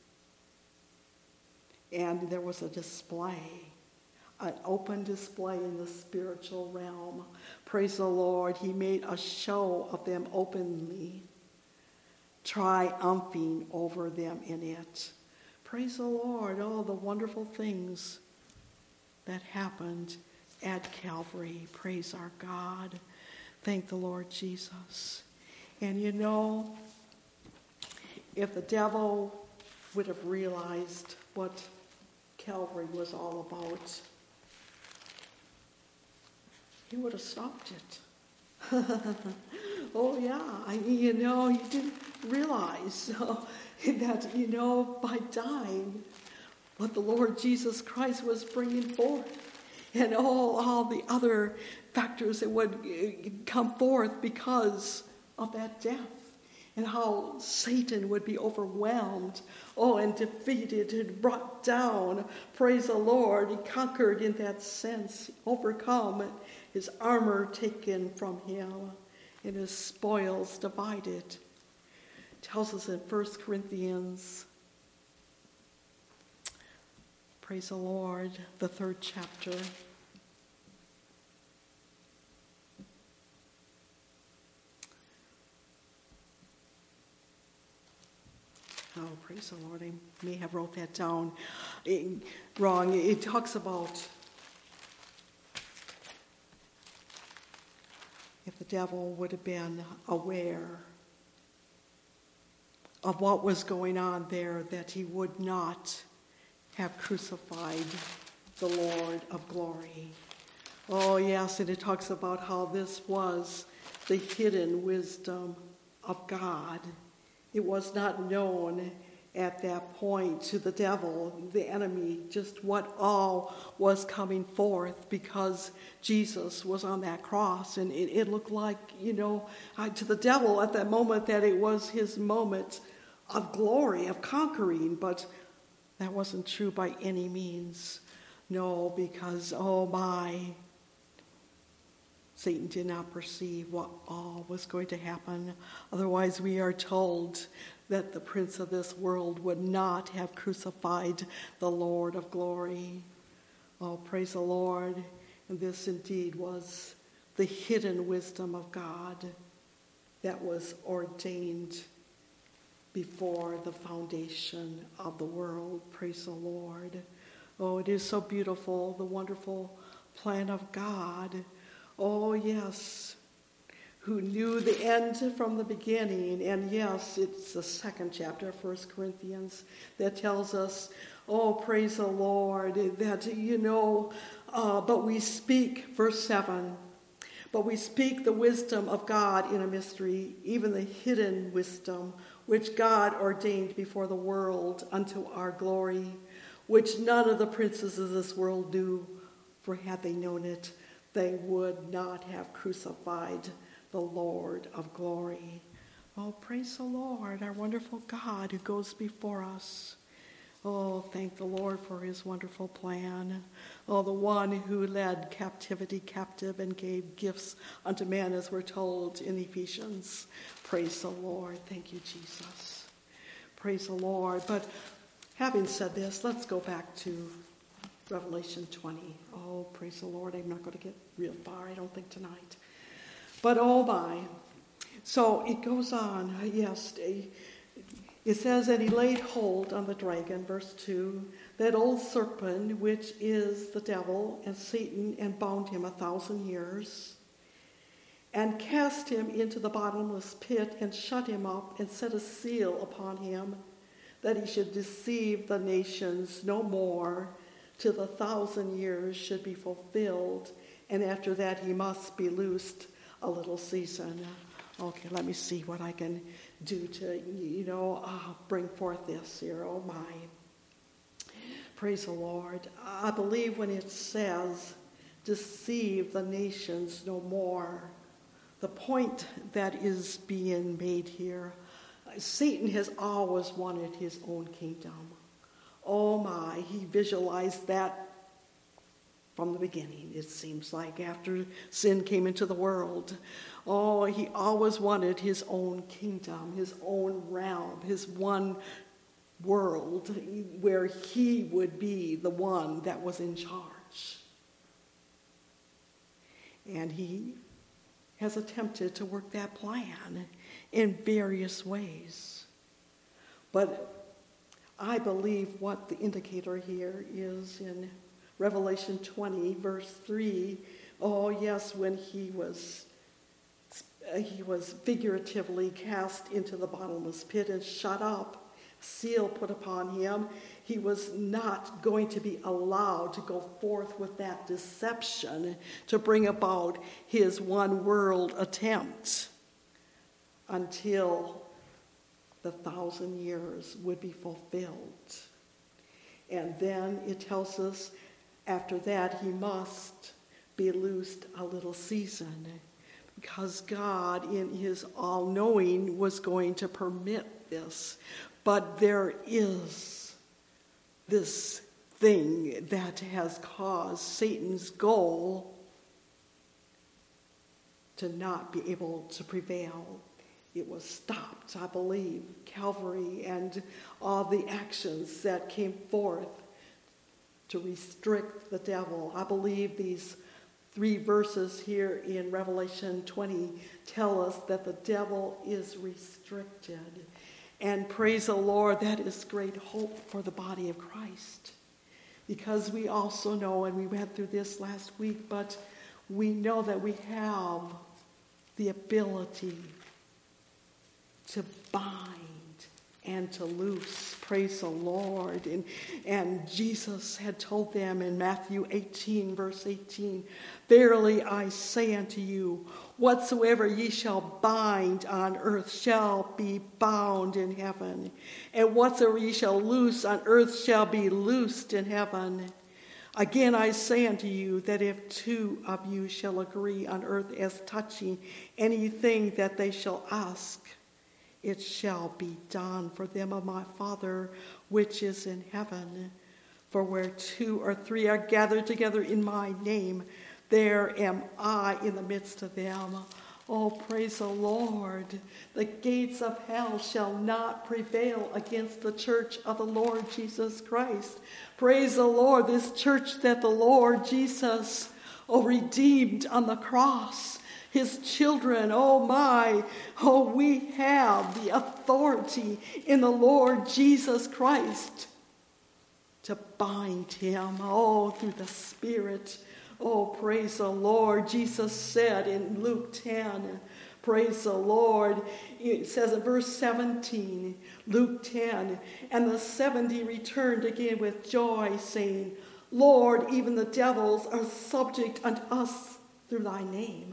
And there was a display, an open display in the spiritual realm. Praise the Lord. He made a show of them openly, triumphing over them in it. Praise the Lord. All the wonderful things that happened at Calvary. Praise our God. Thank the Lord Jesus. And you know, if the devil would have realized what Calvary was all about, he would have stopped it. Oh yeah, I mean, you know, he didn't realize uh, that, you know, by dying, what the Lord Jesus Christ was bringing forth, and all, all the other factors that would come forth because of that death, and how Satan would be overwhelmed, oh, and defeated and brought down. Praise the Lord. He conquered in that sense, overcome, his armor taken from him, and his spoils divided. It tells us in First Corinthians, praise the Lord, the third chapter. Oh, praise the Lord. I may have wrote that down wrong. It talks about if the devil would have been aware of what was going on there, that he would not have crucified the Lord of glory. Oh, yes, and it talks about how this was the hidden wisdom of God. It was not known at that point to the devil, the enemy, just what all was coming forth, because Jesus was on that cross. And it, it looked like, you know, uh, to the devil at that moment that it was his moment of glory, of conquering. But that wasn't true by any means. No, because, oh my, Satan did not perceive what all was going to happen. Otherwise, we are told that the prince of this world would not have crucified the Lord of glory. Oh, praise the Lord. And this indeed was the hidden wisdom of God that was ordained before the foundation of the world. Praise the Lord. Oh, it is so beautiful, the wonderful plan of God. Oh, yes, who knew the end from the beginning. And yes, it's the second chapter of First Corinthians that tells us, oh, praise the Lord, that, you know, uh, but we speak, verse seven, but we speak the wisdom of God in a mystery, even the hidden wisdom, which God ordained before the world unto our glory, which none of the princes of this world knew, for had they known it, they would not have crucified the Lord of glory. Oh, praise the Lord, our wonderful God who goes before us. Oh, thank the Lord for his wonderful plan. Oh, the one who led captivity captive and gave gifts unto men, as we're told in Ephesians. Praise the Lord. Thank you, Jesus. Praise the Lord. But having said this, let's go back to Revelation twenty. Oh, praise the Lord. I'm not going to get real far, I don't think, tonight. But oh my. So it goes on. Yes, it says, and he laid hold on the dragon, verse two, that old serpent, which is the devil and Satan, and bound him a thousand years, and cast him into the bottomless pit, and shut him up, and set a seal upon him, that he should deceive the nations no more, till the thousand years should be fulfilled, and after that he must be loosed a little season. Okay, let me see what I can do to, you know, uh, bring forth this here. Oh my. Praise the Lord. I believe when it says, deceive the nations no more, the point that is being made here, Satan has always wanted his own kingdom. Oh my, he visualized that from the beginning, it seems like, after sin came into the world. Oh, he always wanted his own kingdom, his own realm, his one world where he would be the one that was in charge. And he has attempted to work that plan in various ways. But I believe what the indicator here is in Revelation twenty, verse three. Oh, yes, when he was he was figuratively cast into the bottomless pit and shut up, seal put upon him. He was not going to be allowed to go forth with that deception to bring about his one world attempt until the thousand years would be fulfilled. And then it tells us after that he must be loosed a little season, because God in his all-knowing was going to permit this. But there is this thing that has caused Satan's goal to not be able to prevail. It was stopped, I believe, Calvary and all the actions that came forth to restrict the devil. I believe these three verses here in Revelation twenty tell us that the devil is restricted. And praise the Lord, that is great hope for the body of Christ. Because we also know, and we went through this last week, but we know that we have the ability to bind and to loose. Praise the Lord. And, and Jesus had told them in Matthew eighteen, verse eighteen, "Verily I say unto you, whatsoever ye shall bind on earth shall be bound in heaven, and whatsoever ye shall loose on earth shall be loosed in heaven. Again I say unto you, that if two of you shall agree on earth as touching anything that they shall ask, it shall be done for them of my Father which is in heaven. For where two or three are gathered together in my name, there am I in the midst of them." Oh, praise the Lord. The gates of hell shall not prevail against the church of the Lord Jesus Christ. Praise the Lord, this church that the Lord Jesus, oh, redeemed on the cross. His children, oh my, oh, we have the authority in the Lord Jesus Christ to bind him, oh, through the Spirit. Oh, praise the Lord. Jesus said in Luke ten, praise the Lord, it says in verse seventeen, Luke ten, "And the seventy returned again with joy, saying, Lord, even the devils are subject unto us through thy name.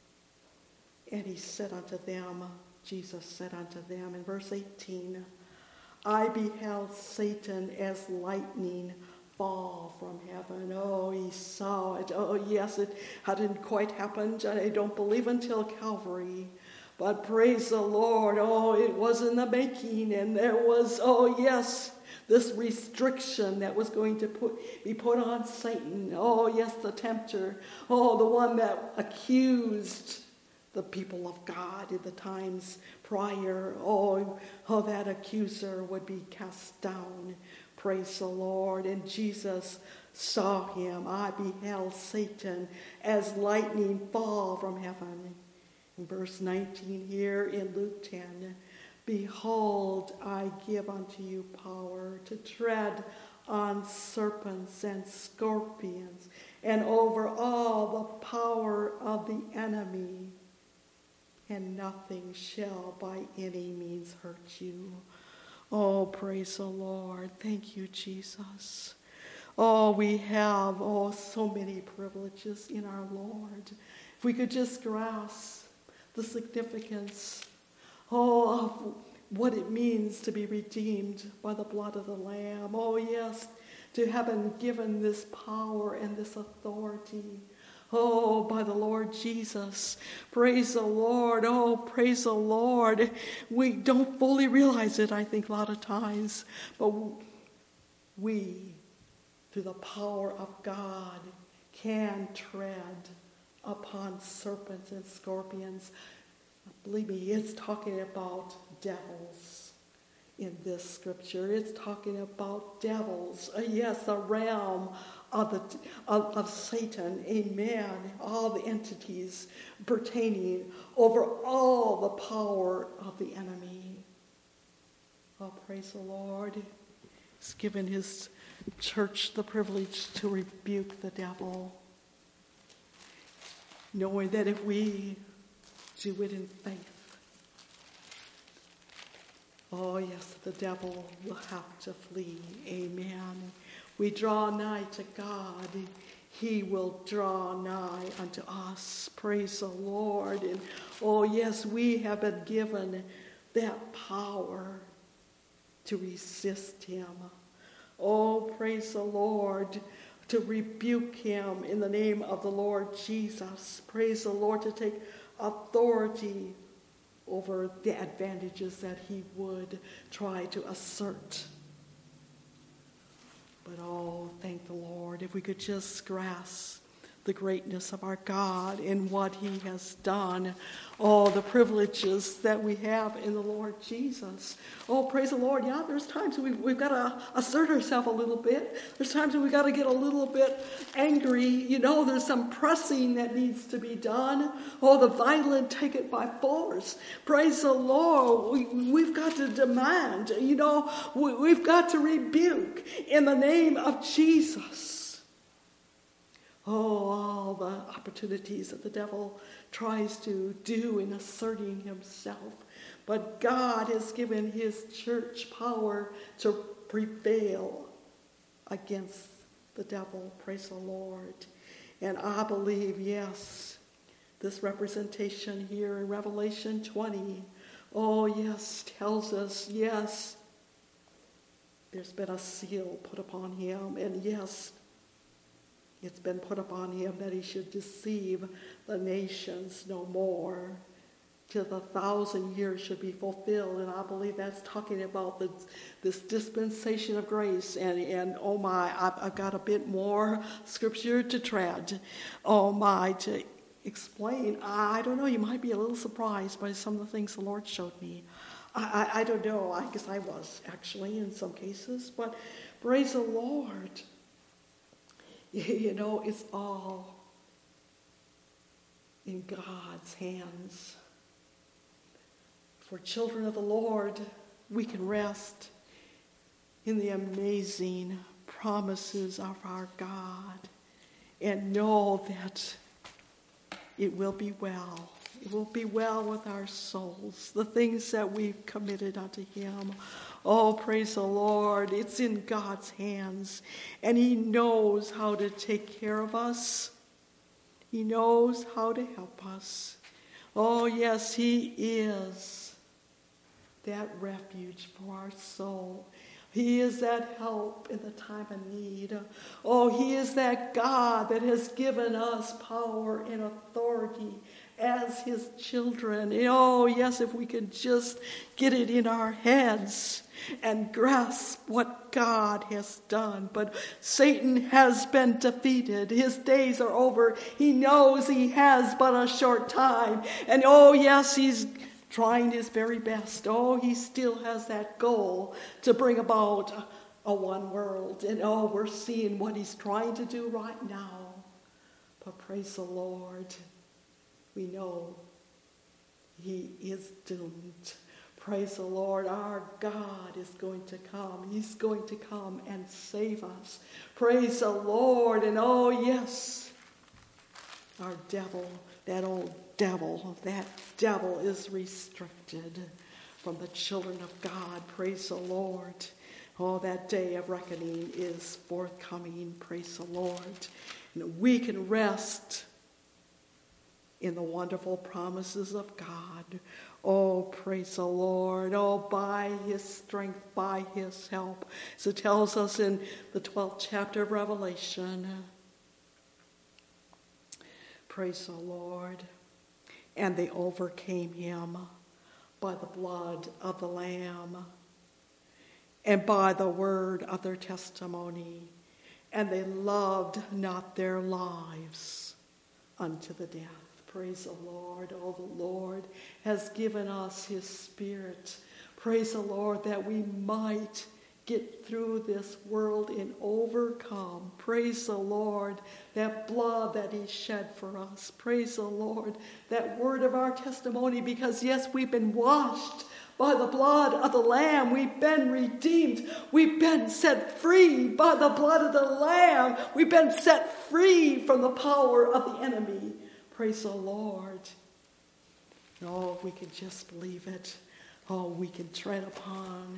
And he said unto them," Jesus said unto them in verse eighteen, "I beheld Satan as lightning fall from heaven." Oh, he saw it. Oh, yes, it hadn't quite happened, I don't believe, until Calvary. But praise the Lord, oh, it was in the making, and there was, oh, yes, this restriction that was going to put, be put on Satan. Oh, yes, the tempter. Oh, the one that accused the people of God in the times prior. Oh, oh, that accuser would be cast down. Praise the Lord. And Jesus saw him. "I beheld Satan as lightning fall from heaven." In verse nineteen here in Luke ten, "Behold, I give unto you power to tread on serpents and scorpions, and over all the power of the enemy, and nothing shall by any means hurt you." Oh, praise the Lord. Thank you, Jesus. Oh, we have, oh, so many privileges in our Lord. If we could just grasp the significance, oh, of what it means to be redeemed by the blood of the Lamb. Oh, yes, to have been given this power and this authority. Oh, by the Lord Jesus. Praise the Lord. Oh, praise the Lord. We don't fully realize it, I think, a lot of times. But we, through the power of God, can tread upon serpents and scorpions. Believe me, it's talking about devils in this scripture. It's talking about devils. Uh, yes, the realm of, the, of, of Satan. Amen. All the entities pertaining over all the power of the enemy. Oh, praise the Lord. He's given his church the privilege to rebuke the devil, knowing that if we Do it in faith. Oh, yes, the devil will have to flee. Amen. We draw nigh to God. He will draw nigh unto us. Praise the Lord. And oh, yes, we have been given that power to resist him. Oh, praise the Lord. To rebuke him in the name of the Lord Jesus. Praise the Lord, to take authority over the advantages that he would try to assert. But oh, thank the Lord, if we could just grasp the greatness of our God and what he has done. Oh, the privileges that we have in the Lord Jesus. Oh, praise the Lord. Yeah, there's times we've, we've got to assert ourselves a little bit. There's times when we've got to get a little bit angry. You know, there's some pressing that needs to be done. Oh, the violent take it by force. Praise the Lord. We, we've got to demand. You know, we, we've got to rebuke in the name of Jesus. Oh, all the opportunities that the devil tries to do in asserting himself. But God has given his church power to prevail against the devil. Praise the Lord. And I believe, yes, this representation here in Revelation twenty, oh, yes, tells us, yes, there's been a seal put upon him. And yes, it's been put upon him that he should deceive the nations no more, till the thousand years should be fulfilled. And I believe that's talking about the, this dispensation of grace. And, and oh my, I've, I've got a bit more scripture to tread. Oh my, to explain. I don't know, you might be a little surprised by some of the things the Lord showed me. I, I, I don't know, I guess I was actually in some cases. But praise the Lord. You know, it's all in God's hands. For children of the Lord, we can rest in the amazing promises of our God and know that it will be well. It will be well with our souls, the things that we've committed unto him. Oh, praise the Lord. It's in God's hands. And he knows how to take care of us. He knows how to help us. Oh, yes, he is that refuge for our soul. He is that help in the time of need. Oh, he is that God that has given us power and authority as his children. Oh, yes, if we can just get it in our heads and grasp what God has done. But Satan has been defeated. His days are over. He knows he has but a short time. And oh, yes, he's trying his very best. Oh, he still has that goal to bring about a, a one world. And oh, we're seeing what he's trying to do right now. But praise the Lord. We know he is doomed. Praise the Lord. Our God is going to come. He's going to come and save us. Praise the Lord. And oh, yes, our devil, that old devil, that devil is restricted from the children of God. Praise the Lord. Oh, that day of reckoning is forthcoming. Praise the Lord. And we can rest in the wonderful promises of God. Oh, praise the Lord. Oh, by his strength, by his help. So it tells us in the twelfth chapter of Revelation. Praise the Lord. And they overcame him by the blood of the Lamb and by the word of their testimony. And they loved not their lives unto the death. Praise the Lord. Oh, the Lord has given us his Spirit. Praise the Lord that we might get through this world and overcome. Praise the Lord, that blood that he shed for us. Praise the Lord, that word of our testimony, because yes, we've been washed by the blood of the Lamb. We've been redeemed. We've been set free by the blood of the Lamb. We've been set free from the power of the enemy. Praise the Lord. Oh, if we could just believe it. Oh, we can tread upon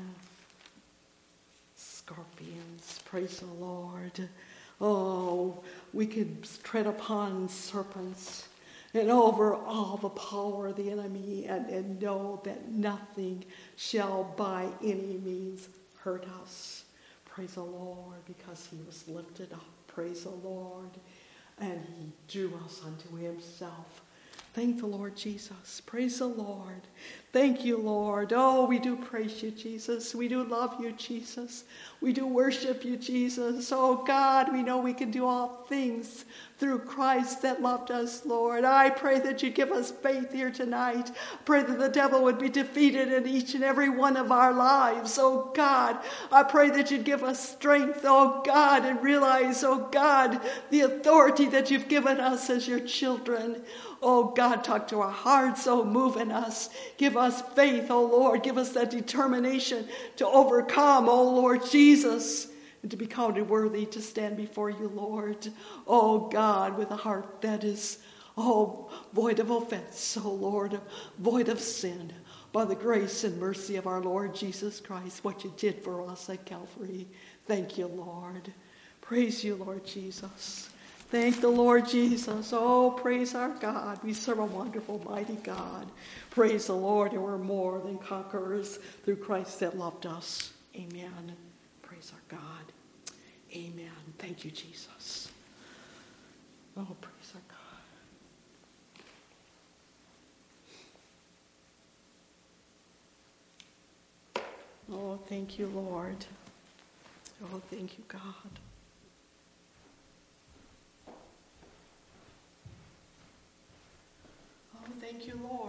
scorpions. Praise the Lord. Oh, we could tread upon serpents and over all the power of the enemy and, and know that nothing shall by any means hurt us. Praise the Lord, because he was lifted up. Praise the Lord. And he drew us unto himself. Thank the Lord Jesus. Praise the Lord. Thank you, Lord. Oh, we do praise you, Jesus. We do love you, Jesus. We do worship you, Jesus. Oh, God, we know we can do all things through Christ that loved us, Lord. I pray that you give us faith here tonight. Pray that the devil would be defeated in each and every one of our lives. Oh, God, I pray that you'd give us strength, oh, God, and realize, oh, God, the authority that you've given us as your children. Oh, God, talk to our hearts. Oh, move in us. Give us faith, oh, Lord. Give us that determination to overcome, oh, Lord Jesus, and to be counted worthy to stand before you, Lord. Oh, God, with a heart that is, oh, void of offense, oh, Lord, void of sin, by the grace and mercy of our Lord Jesus Christ, what you did for us at Calvary. Thank you, Lord. Praise you, Lord Jesus. Thank the Lord Jesus. Oh, praise our God. We serve a wonderful, mighty God. Praise the Lord, and we're more than conquerors through Christ that loved us. Amen. Praise our God. Amen. Thank you, Jesus. Oh, praise our God. Oh, thank you, Lord. Oh, thank you, God. Oh, thank you, Lord.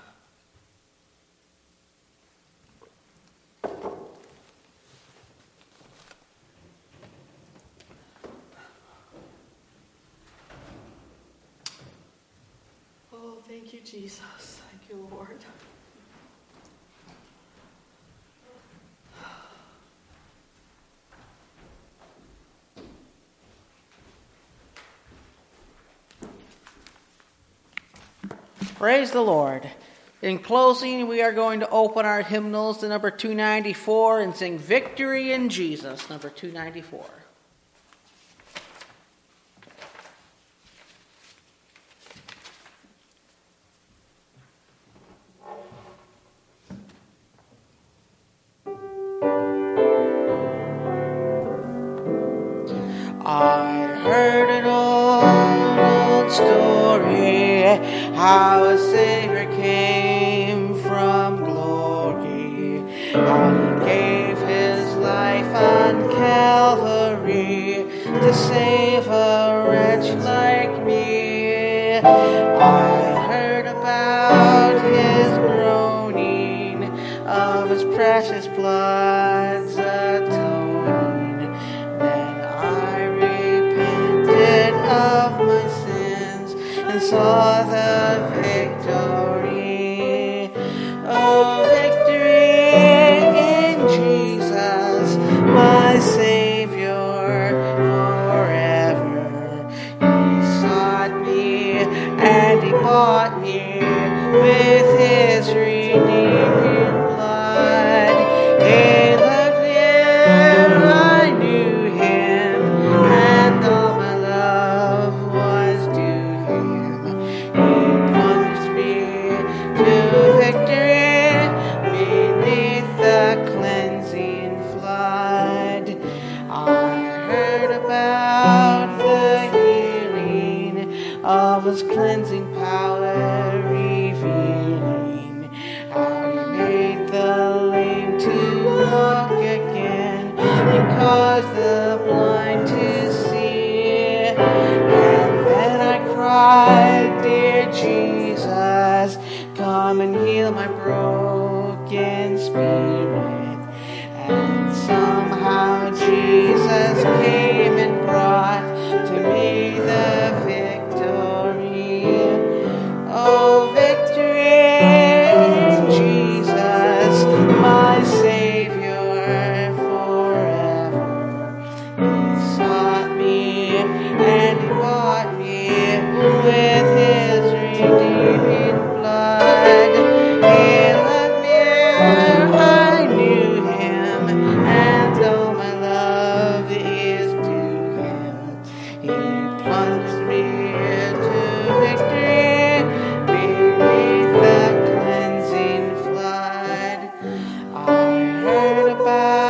Oh, thank you, Jesus. Thank you, Lord. Praise the Lord. In closing, we are going to open our hymnals to number two ninety-four and sing Victory in Jesus, number two ninety-four. I heard an old, old story, how a Savior came from glory, how he gave his life on Calvary to save a wretch like me. I heard about his groaning, of his precious blood's atoning. Then I repented of my sins and saw the victory. Oh, victory in Jesus, my Savior forever. He sought me and he bought me with his redeeming blood. He loved him, I knew him, and all my love was due him. He won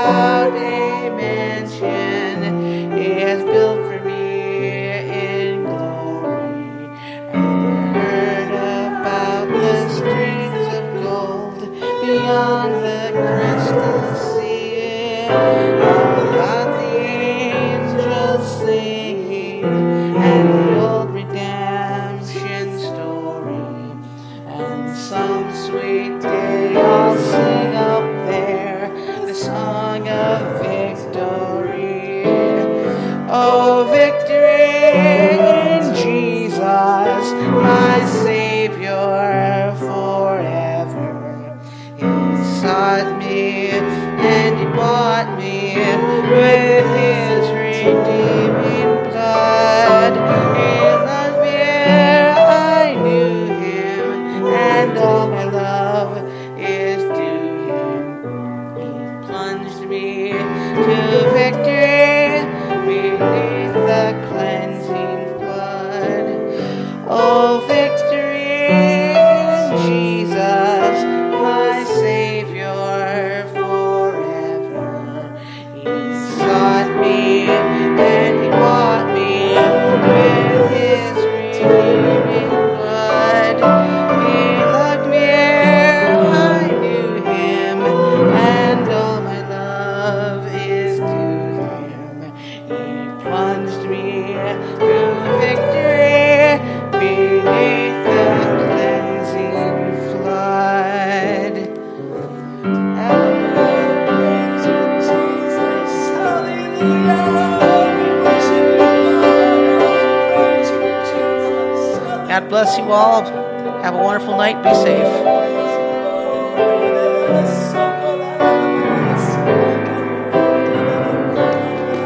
about a mansion he has built for me in glory. And I heard about the streets of gold beyond the crystal sea, about the angels singing and the old redemption story. And some sweet day I'll sing up there the song of victory. Oh, victory in Jesus, my Savior forever. He sought me and he bought me with his redeeming blood. He loved me ere I knew him, and all my love is due him. He plunged me to victory beneath the cleansing flood. Oh, victory in Jesus, my Savior forever. He sought me and he bought me with his redeeming blood. He loved me ere I knew him, and all my love is to him. He plunged me to victory beneath the cleansing flood. God bless you all. Have a wonderful night. Be safe.